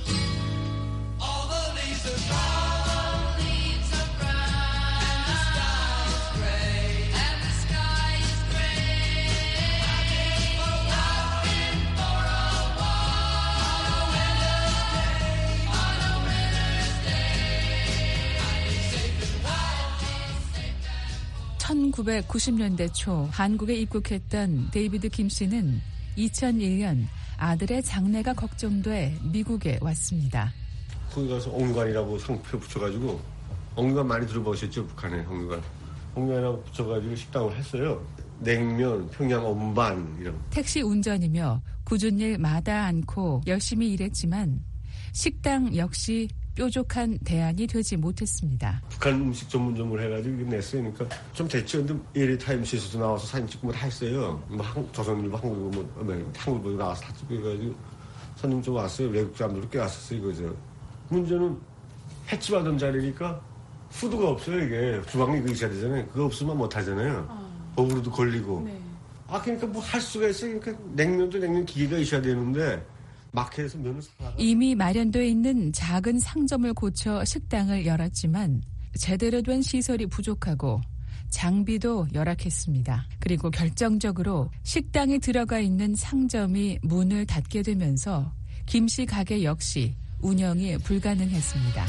천구백구십 년대 초 한국에 입국했던 데이비드 김 씨는 이천일 년 아들의 장래가 걱정돼 미국에 왔습니다. 거기 가서 옥류관이라고 상표 붙여가지고 옥류관 많이 들어보셨죠? 북한에 옥류관. 옥류관이라고 붙여가지고 식당을 했어요. 냉면, 평양 엄반 이런. 택시 운전이며 굳은 일 마다 않고 열심히 일했지만 식당 역시 뾰족한 대안이 되지 못했습니다. 북한 음식 전문점을 해가지고 냈어요. 그러니까 좀 됐죠. 근데 에이리 타임스에서도 나와서 사진 찍고 뭐 다 했어요. 뭐 한, 조선일보, 한국일보, 뭐 한국일보 나와서 다 찍고 해가지고 손님 좀 왔어요. 외국 사람들도 꽤 왔었어요. 그죠. 문제는 횟집 하던 자리니까 푸드가 없어요. 이게 주방이 그거 있어야 되잖아요. 그거 없으면 못 하잖아요. 어. 법으로도 걸리고. 네. 아 그러니까 뭐 할 수가 있어요. 그러니까 냉면도 냉면 기계가 있어야 되는데. 마켓에서 면을 사다가 이미 마련되어 있는 작은 상점을 고쳐 식당을 열었지만 제대로 된 시설이 부족하고 장비도 열악했습니다. 그리고 결정적으로 식당에 들어가 있는 상점이 문을 닫게 되면서 김 씨 가게 역시 운영이 불가능했습니다.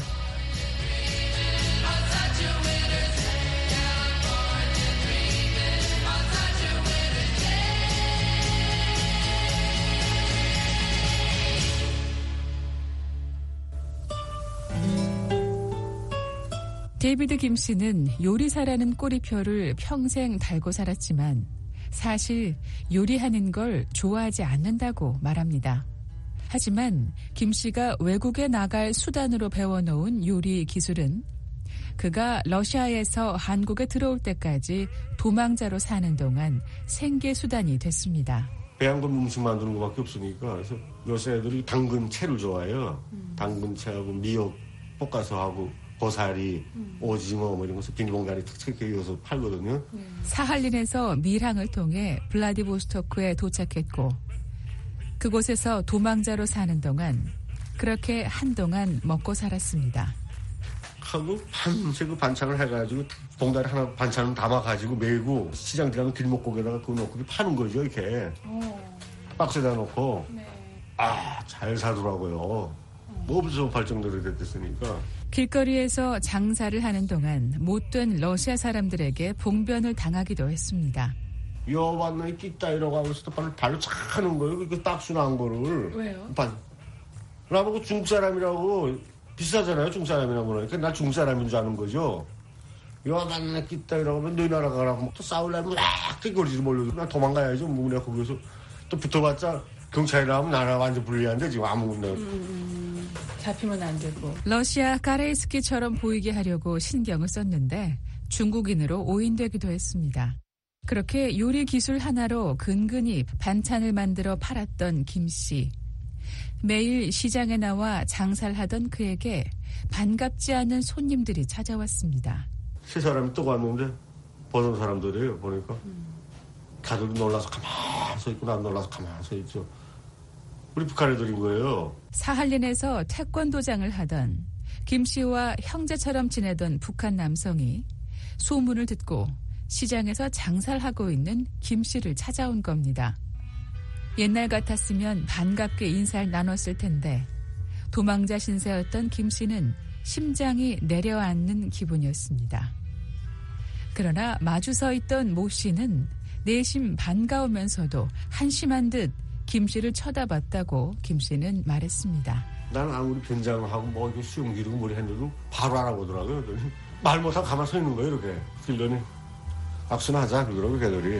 데이비드 김 씨는 요리사라는 꼬리표를 평생 달고 살았지만 사실 요리하는 걸 좋아하지 않는다고 말합니다. 하지만 김 씨가 외국에 나갈 수단으로 배워놓은 요리 기술은 그가 러시아에서 한국에 들어올 때까지 도망자로 사는 동안 생계 수단이 됐습니다. 배양금 음식 만드는 것밖에 없으니까 그래서 러시아 애들이 당근채를 좋아해요. 음. 당근채하고 미역 볶아서 하고 고사리, 음. 오징어 뭐 이런 것을 비닐봉다리 탁탁 끼워서 팔거든요. 음. 사할린에서 밀항을 통해 블라디보스토크에 도착했고 그곳에서 도망자로 사는 동안 그렇게 한동안 먹고 살았습니다. 하고 밤새 그 반찬을 해가지고 봉다리 하나 반찬을 담아가지고 메고 시장 들어가면 길목고기에다가 그거 놓고 파는 거죠 이렇게. 오. 박스에다 놓고. 네. 아, 잘 사더라고요. 뭐 없어서 팔 정도로 됐으니까. 길거리에서 장사를 하는 동안 못된 러시아 사람들에게 봉변을 당하기도 했습니다. 여반나이 끼따 이러고 하면서 발로, 발로 차는 거예요. 그 박스 난 거를. 왜요? 반. 나보고 중국 사람이라고 비싸잖아요. 중국 사람이라고 그러니까 나 중국 사람인 줄 아는 거죠. 여반나이 끼따 이러고 하면 너희 나라 가라고 또 싸우려면 막 뛰거리지 몰려도 나 도망가야죠. 뭐 내가 거기서 또 붙어봤자 경찰이라 하면 나라 완전 불리한데 지금 아무것도. 음, 잡히면 안 되고. 러시아 가레이스키처럼 보이게 하려고 신경을 썼는데 중국인으로 오인되기도 했습니다. 그렇게 요리 기술 하나로 근근히 반찬을 만들어 팔았던 김 씨. 매일 시장에 나와 장사를 하던 그에게 반갑지 않은 손님들이 찾아왔습니다. 세 사람이 또 왔는데 보는 사람들이에요. 보니까 음. 다들 놀라서 가만히 서 있고 난 놀라서 가만히 서 있죠. 우리 북한 애들인 거예요. 사할린에서 태권도장을 하던 김 씨와 형제처럼 지내던 북한 남성이 소문을 듣고 시장에서 장사를 하고 있는 김 씨를 찾아온 겁니다. 옛날 같았으면 반갑게 인사를 나눴을 텐데 도망자 신세였던 김 씨는 심장이 내려앉는 기분이었습니다. 그러나 마주 서 있던 모 씨는 내심 반가우면서도 한심한 듯 김 씨를 쳐다봤다고 김 씨는 말했습니다. 난 아무리 변장하고 뭐 이거 수영 기르고 머리 핸들고 바로 알아보더라고요. 말 못하고 가만히 서 있는 거예요. 이렇게. 그러더니 악수나 하자 그러더라고요. 걔들이.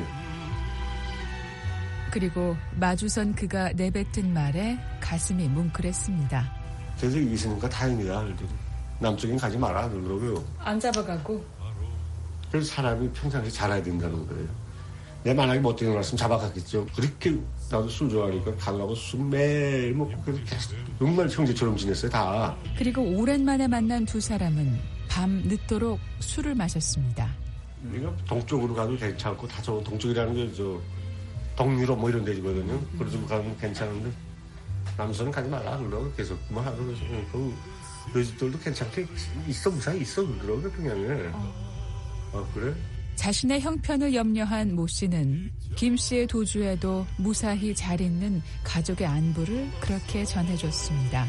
그리고 마주선 그가 내뱉은 말에 가슴이 뭉클했습니다. 그래서 여기 있으니까 다행이다. 그러더니. 남쪽엔 가지 마라 그러더라고요. 안 잡아가고? 그래서 사람이 평상시에 잘해야 된다는 거예요. 내 만약에 못 일어났으면 잡아갔겠죠. 그렇게 나도 술 좋아하니까 가려고 술 매일 먹고 그렇게 정말 형제처럼 지냈어요, 다. 그리고 오랜만에 만난 두 사람은 밤 늦도록 술을 마셨습니다. 우리가 동쪽으로 가도 괜찮고 다 저 동쪽이라는 게 저 동유럽 뭐 이런 데거든요. 그래서 가면 괜찮은데 남수는 가지 말라 그러고 계속 뭐 하고 그 여집들도 괜찮게 있어 무사히 있어 그러더라고요 평양에. 어 그래? 자신의 형편을 염려한 모 씨는 김 씨의 도주에도 무사히 잘 있는 가족의 안부를 그렇게 전해줬습니다.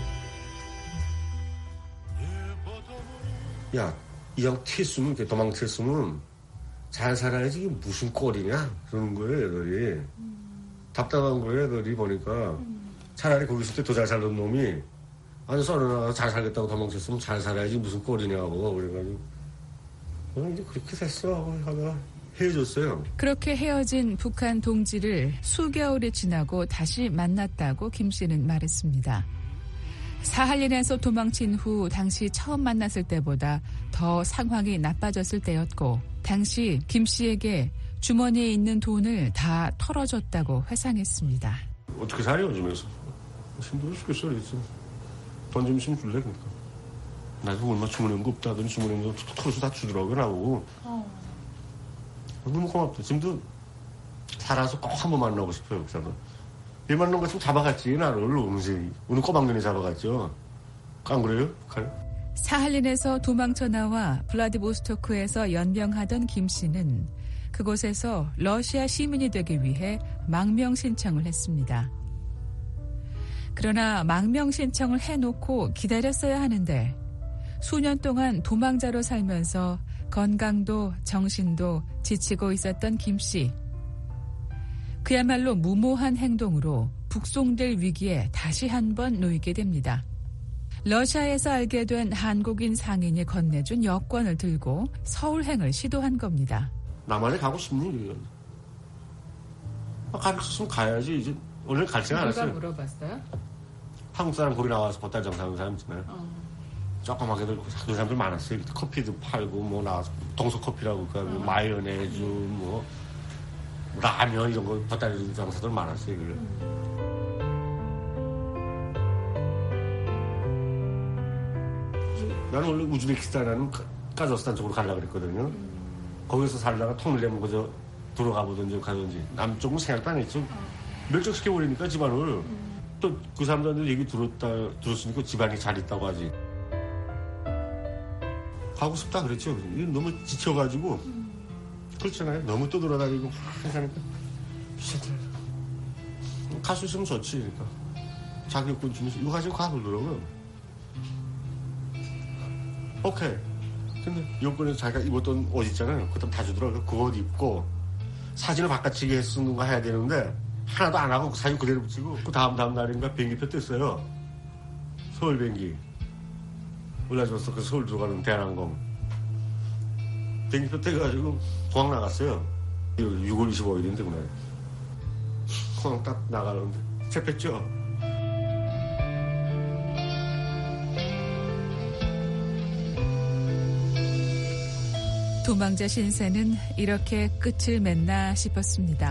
야, 이 형 튀었으면, 도망쳤으면 잘 살아야지 이게 무슨 꼴이냐? 그러는 거예요, 애들이. 음. 답답한 거예요, 애들이 보니까. 음. 차라리 거기 있을 때 더 잘 살던 놈이 아니, 썰어나가서 잘 살겠다고 도망쳤으면 잘 살아야지 무슨 꼴이냐고. 그래가지고. 저는 이제 그렇게 됐어. 하고 하다가 헤어졌어요. 그렇게 헤어진 북한 동지를 수개월이 지나고 다시 만났다고 김 씨는 말했습니다. 사할린에서 도망친 후 당시 처음 만났을 때보다 더 상황이 나빠졌을 때였고 당시 김 씨에게 주머니에 있는 돈을 다 털어줬다고 회상했습니다. 어떻게 살아요 요즘에서? 힘들어 죽겠어. 돈 좀 있으면 줄래 그러니까. 나도 얼마 주머니 거 없다더니 주머니 거 털어서 다 주더라고요 나보고. 어. 너무 고맙다. 지금도 살아서 꼭 한 번 만나고 싶어요 그 사람. 얘 만난 거 같으면 잡아갔지 나를 오늘 오늘 꼬박년에 잡아갔죠. 안 그래요? 북한? 사할린에서 도망쳐 나와 블라디보스토크에서 연명하던 김 씨는 그곳에서 러시아 시민이 되기 위해 망명 신청을 했습니다. 그러나 망명 신청을 해놓고 기다렸어야 하는데 수년 동안 도망자로 살면서 건강도 정신도 지치고 있었던 김 씨. 그야말로 무모한 행동으로 북송될 위기에 다시 한번 놓이게 됩니다. 러시아에서 알게 된 한국인 상인이 건네준 여권을 들고 서울행을 시도한 겁니다. 남한에 가고 싶니? 아, 갈 수 있으면 가야지. 이제 오늘 갈 생각 안 했어요. 누가 물어봤어요? 한국 사람 거기 나와서 보따리 장사하는 사람 있잖아요. 어. 조그맣게들 그런 사람들 많았어요. 커피도 팔고 뭐 나와서 동서커피라고 그러니까 어. 마요네즈 뭐 라면 이런 거 보따리 장사들 많았어요. 그래. 음. 나는 원래 우즈베키스탄이라는 카자흐스탄 쪽으로 가려고 그랬거든요. 음. 거기서 살다가 통일 되면 그저 들어가 보든지 가든지 남쪽은 생각도 안 했죠. 어. 멸종시켜버리니까 집안을. 음. 또 그 사람들한테 얘기 들었다, 들었으니까 집안이 잘 있다고 하지. 가고 싶다 그랬죠. 너무 지쳐가지고. 음. 그렇잖아요. 너무 떠돌아다니고 하니까 비싸더라. 갈 수 있으면 좋지. 그러니까. 자격권 주면서 이거 가지고 가 그러더라고요. 오케이. 근데 요번에 자기가 입었던 옷 있잖아요. 그다음 다 주더라고요. 그 옷 입고 사진을 바꿔치기 했는 거 해야 되는데 하나도 안 하고 사진 그대로 붙이고 그 다음 다음 날인가 비행기표 떴어요. 서울 비행기. 올라줘서 그 서울 들어가는 대한항공. 비행기표 떼가지고 공항 나갔어요. 유월 이십오일인데 그날. 공항 딱 나가는데 잡혔죠. 도망자 신세는 이렇게 끝을 맺나 싶었습니다.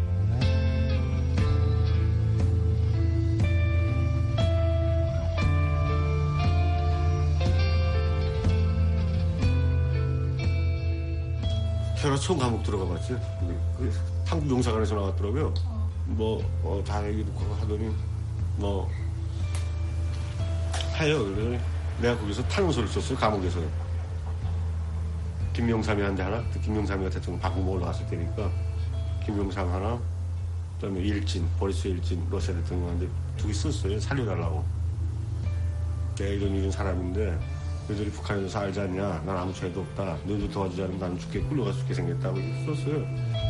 제가 처음 감옥 들어가 봤지. 한국 용사관에서 나왔더라고요. 어. 뭐, 어, 다 얘기 듣고 하더니, 뭐, 해요. 그래서 내가 거기서 탄원서를 썼어요, 감옥에서. 김명삼이한테 하나, 김명삼이가 대통령 바꾸고 올라갔을 때니까, 김명삼 하나, 그 다음에 일진, 보리스 일진, 러시아 대통령한테 두 개 썼어요, 살려달라고. 내가 이런 이런 사람인데, 너희들이 북한에서 살지 않냐? 난 아무 죄도 없다. 너희들 도와주지 않으면 난 죽게 끌려가 죽게 생겼다고 썼어요.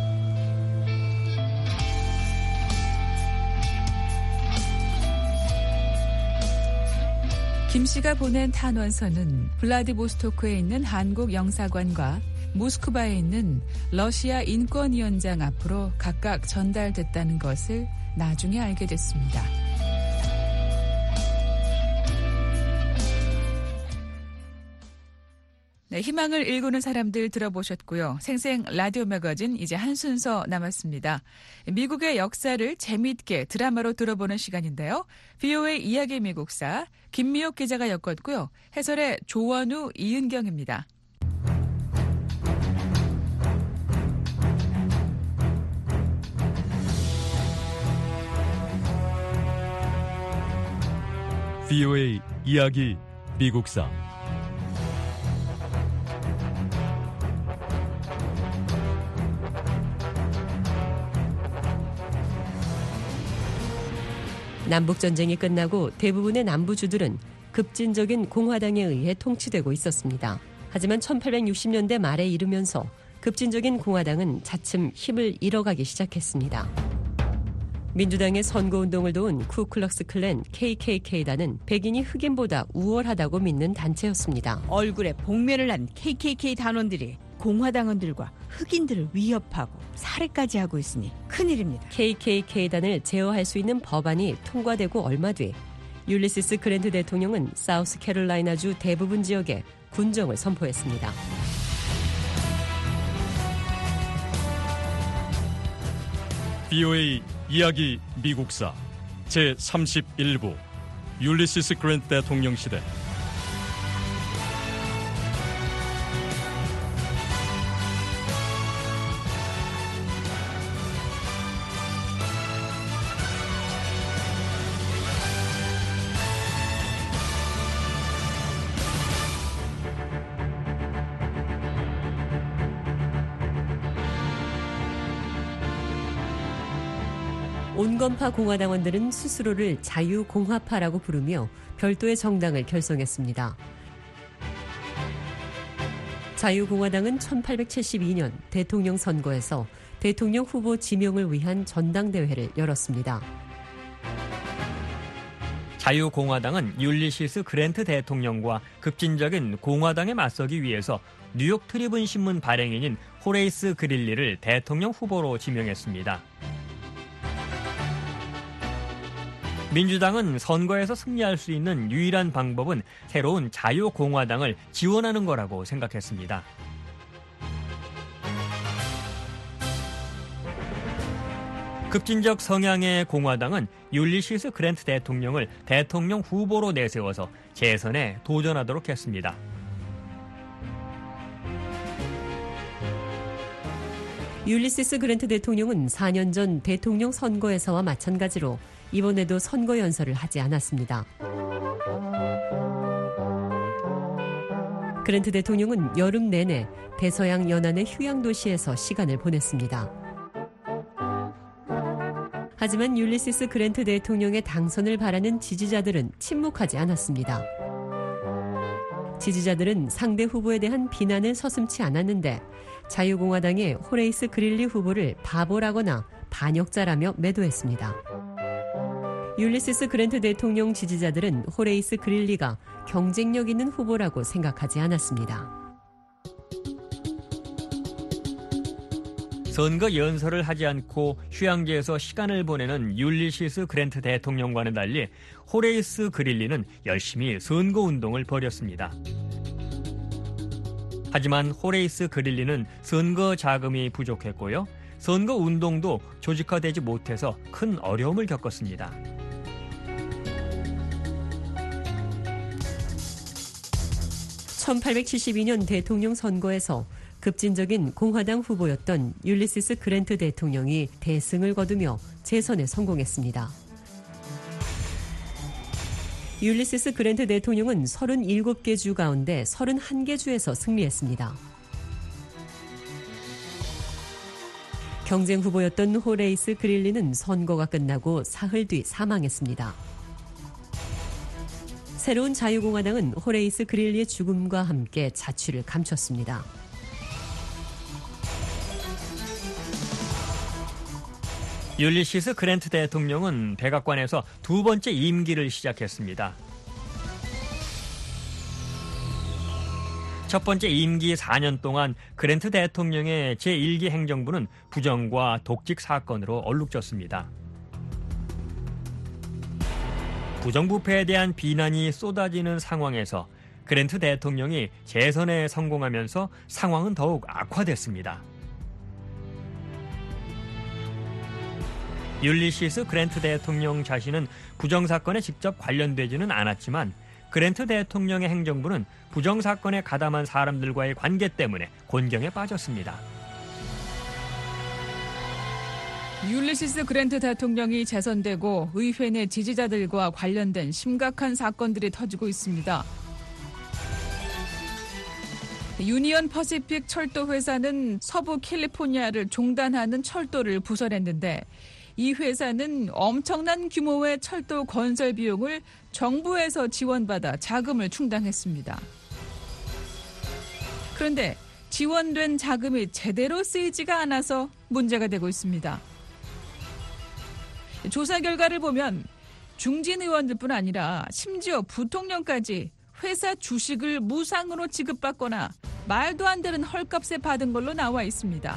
김 씨가 보낸 탄원서는 블라디보스토크에 있는 한국 영사관과 모스크바에 있는 러시아 인권위원장 앞으로 각각 전달됐다는 것을 나중에 알게 됐습니다. 네, 희망을 일구는 사람들 들어보셨고요. 생생 라디오 매거진 이제 한 순서 남았습니다. 미국의 역사를 재미있게 드라마로 들어보는 시간인데요. 브이오에이 이야기 미국사 김미옥 기자가 엮었고요. 해설의 조원우, 이은경입니다. 브이오에이 이야기 미국사 남북전쟁이 끝나고 대부분의 남부주들은 급진적인 공화당에 의해 통치되고 있었습니다. 하지만 천팔백육십 년대 말에 이르면서 급진적인 공화당은 차츰 힘을 잃어가기 시작했습니다. 민주당의 선거운동을 도운 쿠클럭스 클랜 케이케이케이단은 백인이 흑인보다 우월하다고 믿는 단체였습니다. 얼굴에 복면을 난 케이케이케이 단원들이 공화당원들과 흑인들을 위협하고 살해까지 하고 있으니 큰일입니다. 케이케이케이단을 제어할 수 있는 법안이 통과되고 얼마 뒤 율리시스 그랜트 대통령은 사우스캐롤라이나주 대부분 지역에 군정을 선포했습니다. 브이오에이 이야기 미국사 제삼십일 부 율리시스 그랜트 대통령 시대. 온건파 공화당원들은 스스로를 자유공화파라고 부르며 별도의 정당을 결성했습니다. 자유공화당은 천팔백칠십이 년 대통령 선거에서 대통령 후보 지명을 위한 전당대회를 열었습니다. 자유공화당은 율리시스 그랜트 대통령과 급진적인 공화당에 맞서기 위해서 뉴욕 트리뷴 신문 발행인인 호레이스 그릴리를 대통령 후보로 지명했습니다. 민주당은 선거에서 승리할 수 있는 유일한 방법은 새로운 자유공화당을 지원하는 거라고 생각했습니다. 급진적 성향의 공화당은 율리시스 그랜트 대통령을 대통령 후보로 내세워서 재선에 도전하도록 했습니다. 율리시스 그랜트 대통령은 사 년 전 대통령 선거에서와 마찬가지로 이번에도 선거 연설을 하지 않았습니다. 그랜트 대통령은 여름 내내 대서양 연안의 휴양도시에서 시간을 보냈습니다. 하지만 율리시스 그랜트 대통령의 당선을 바라는 지지자들은 침묵하지 않았습니다. 지지자들은 상대 후보에 대한 비난을 서슴지 않았는데 자유공화당의 호레이스 그릴리 후보를 바보라거나 반역자라며 매도했습니다. 율리시스 그랜트 대통령 지지자들은 호레이스 그릴리가 경쟁력 있는 후보라고 생각하지 않았습니다. 선거 연설을 하지 않고 휴양지에서 시간을 보내는 율리시스 그랜트 대통령과는 달리 호레이스 그릴리는 열심히 선거운동을 벌였습니다. 하지만 호레이스 그릴리는 선거 자금이 부족했고요. 선거운동도 조직화되지 못해서 큰 어려움을 겪었습니다. 천팔백칠십이 년 대통령 선거에서 급진적인 공화당 후보였던 율리시스 그랜트 대통령이 대승을 거두며 재선에 성공했습니다. 율리시스 그랜트 대통령은 서른일곱 개 주 가운데 서른한 개 주에서 승리했습니다. 경쟁 후보였던 호레이스 그릴리는 선거가 끝나고 사흘 뒤 사망했습니다. 새로운 자유공화당은 호레이스 그릴리의 죽음과 함께 자취를 감췄습니다. 율리시스 그랜트 대통령은 백악관에서 두 번째 임기를 시작했습니다. 첫 번째 임기 사 년 동안 그랜트 대통령의 제일 기 행정부는 부정과 독직 사건으로 얼룩졌습니다. 부정부패에 대한 비난이 쏟아지는 상황에서 그랜트 대통령이 재선에 성공하면서 상황은 더욱 악화됐습니다. 율리시스 그랜트 대통령 자신은 부정사건에 직접 관련되지는 않았지만 그랜트 대통령의 행정부는 부정사건에 가담한 사람들과의 관계 때문에 곤경에 빠졌습니다. 율리시스 그랜트 대통령이 재선되고 의회 내 지지자들과 관련된 심각한 사건들이 터지고 있습니다. 유니언 퍼시픽 철도 회사는 서부 캘리포니아를 종단하는 철도를 부설했는데 이 회사는 엄청난 규모의 철도 건설 비용을 정부에서 지원받아 자금을 충당했습니다. 그런데 지원된 자금이 제대로 쓰이지가 않아서 문제가 되고 있습니다. 조사 결과를 보면 중진 의원들뿐 아니라 심지어 부통령까지 회사 주식을 무상으로 지급받거나 말도 안 되는 헐값에 받은 걸로 나와 있습니다.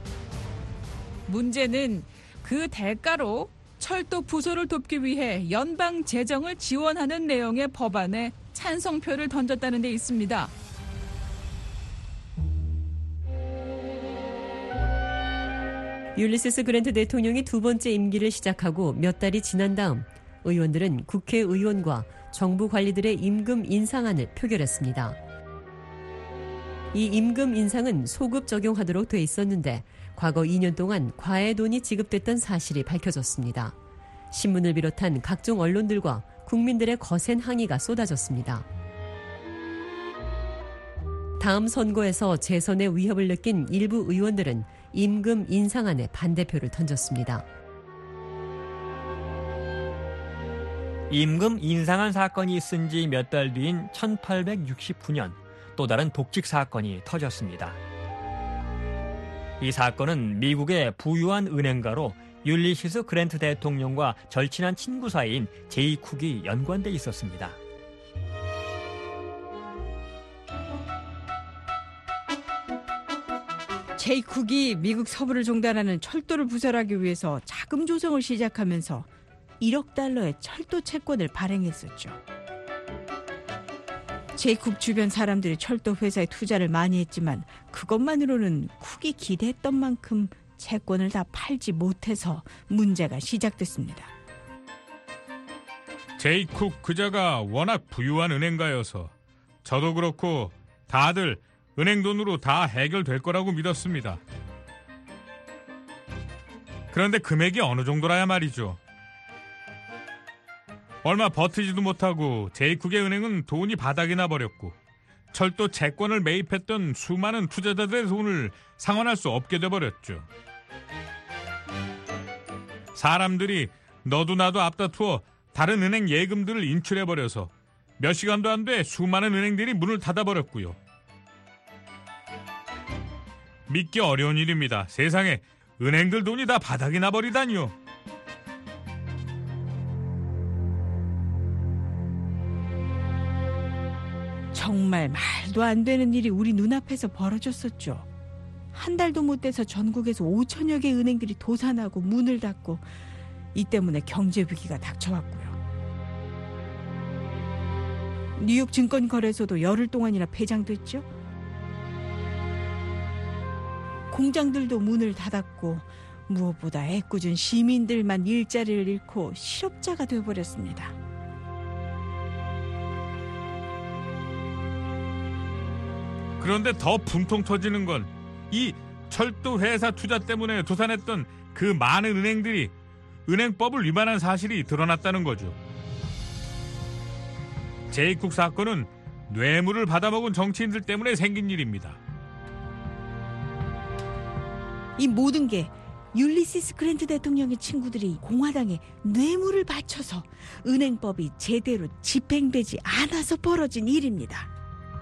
문제는 그 대가로 철도 부설을 돕기 위해 연방 재정을 지원하는 내용의 법안에 찬성표를 던졌다는 데 있습니다. 율리시스 그랜트 대통령이 두 번째 임기를 시작하고 몇 달이 지난 다음 의원들은 국회의원과 정부 관리들의 임금 인상안을 표결했습니다. 이 임금 인상은 소급 적용하도록 돼 있었는데 과거 이 년 동안 과외 돈이 지급됐던 사실이 밝혀졌습니다. 신문을 비롯한 각종 언론들과 국민들의 거센 항의가 쏟아졌습니다. 다음 선거에서 재선의 위협을 느낀 일부 의원들은 임금 인상안에 반대표를 던졌습니다. 임금 인상안 사건이 있은 지 몇 달 뒤인 천팔백육십구 년 또 다른 독직 사건이 터졌습니다. 이 사건은 미국의 부유한 은행가로 율리시스 그랜트 대통령과 절친한 친구 사이인 제이 쿡이 연관돼 있었습니다. 제이 쿡이 미국 서부를 종단하는 철도를 부설하기 위해서 자금 조성을 시작하면서 일억 달러의 철도 채권을 발행했었죠. 제이 쿡 주변 사람들이 철도 회사에 투자를 많이 했지만 그것만으로는 쿡이 기대했던 만큼 채권을 다 팔지 못해서 문제가 시작됐습니다. 제이 쿡 그자가 워낙 부유한 은행가여서 저도 그렇고 다들 은행 돈으로 다 해결될 거라고 믿었습니다. 그런데 금액이 어느 정도라야 말이죠. 얼마 버티지도 못하고 제이 쿡의 은행은 돈이 바닥이 나버렸고 철도 채권을 매입했던 수많은 투자자들의 돈을 상환할 수 없게 돼버렸죠. 사람들이 너도 나도 앞다투어 다른 은행 예금들을 인출해버려서 몇 시간도 안 돼 수많은 은행들이 문을 닫아버렸고요. 믿기 어려운 일입니다. 세상에 은행들 돈이 다 바닥이 나버리다니요. 정말 말도 안 되는 일이 우리 눈앞에서 벌어졌었죠. 한 달도 못 돼서 전국에서 오천여 개 은행들이 도산하고 문을 닫고 이 때문에 경제 위기가 닥쳐왔고요. 뉴욕 증권거래소도 열흘 동안이나 폐장됐죠. 공장들도 문을 닫았고 무엇보다 애꿎은 시민들만 일자리를 잃고 실업자가 되어버렸습니다. 그런데 더 분통 터지는 건 이 철도 회사 투자 때문에 도산했던 그 많은 은행들이 은행법을 위반한 사실이 드러났다는 거죠. 제이 쿡 사건은 뇌물을 받아먹은 정치인들 때문에 생긴 일입니다. 이 모든 게 율리시스 그랜트 대통령의 친구들이 공화당에 뇌물을 바쳐서 은행법이 제대로 집행되지 않아서 벌어진 일입니다.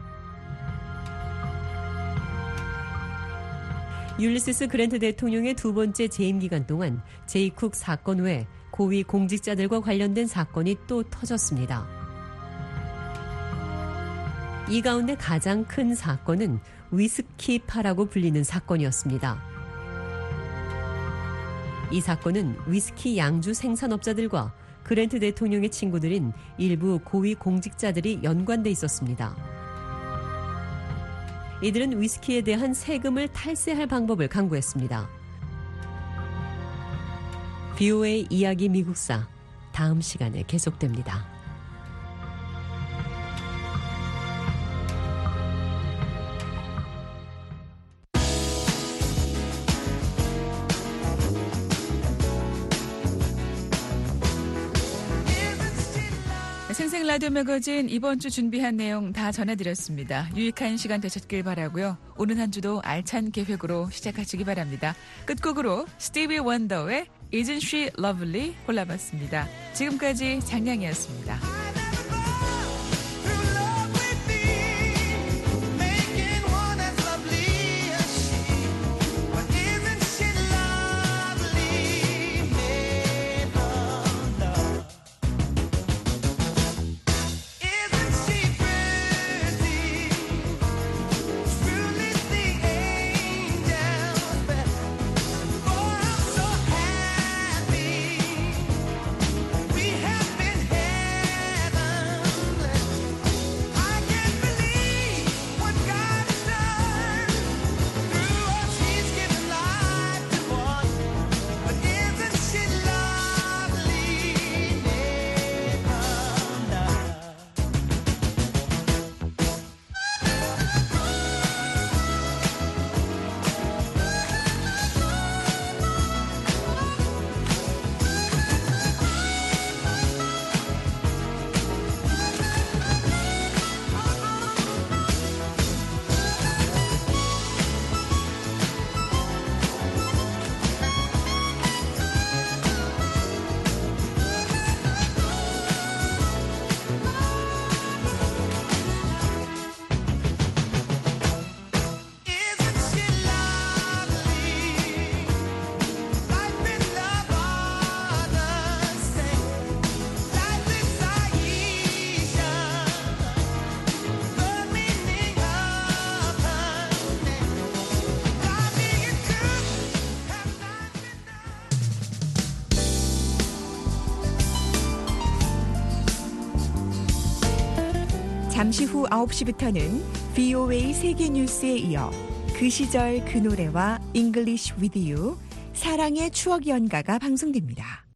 율리시스 그랜트 대통령의 두 번째 재임 기간 동안 제이 쿡 사건 외에 고위 공직자들과 관련된 사건이 또 터졌습니다. 이 가운데 가장 큰 사건은 위스키파라고 불리는 사건이었습니다. 이 사건은 위스키 양주 생산업자들과 그랜트 대통령의 친구들인 일부 고위 공직자들이 연관돼 있었습니다. 이들은 위스키에 대한 세금을 탈세할 방법을 강구했습니다. 비오에이 이야기 미국사 다음 시간에 계속됩니다. 생생 라디오 매거진 이번 주 준비한 내용 다 전해드렸습니다. 유익한 시간 되셨길 바라고요. 오늘 한 주도 알찬 계획으로 시작하시기 바랍니다. 끝곡으로 스티비 원더의 Isn't She Lovely 골라봤습니다. 지금까지 장량이었습니다. 잠시 후 아홉 시부터는 비오에이 세계뉴스에 이어 그 시절 그 노래와 English with you 사랑의 추억 연가가 방송됩니다.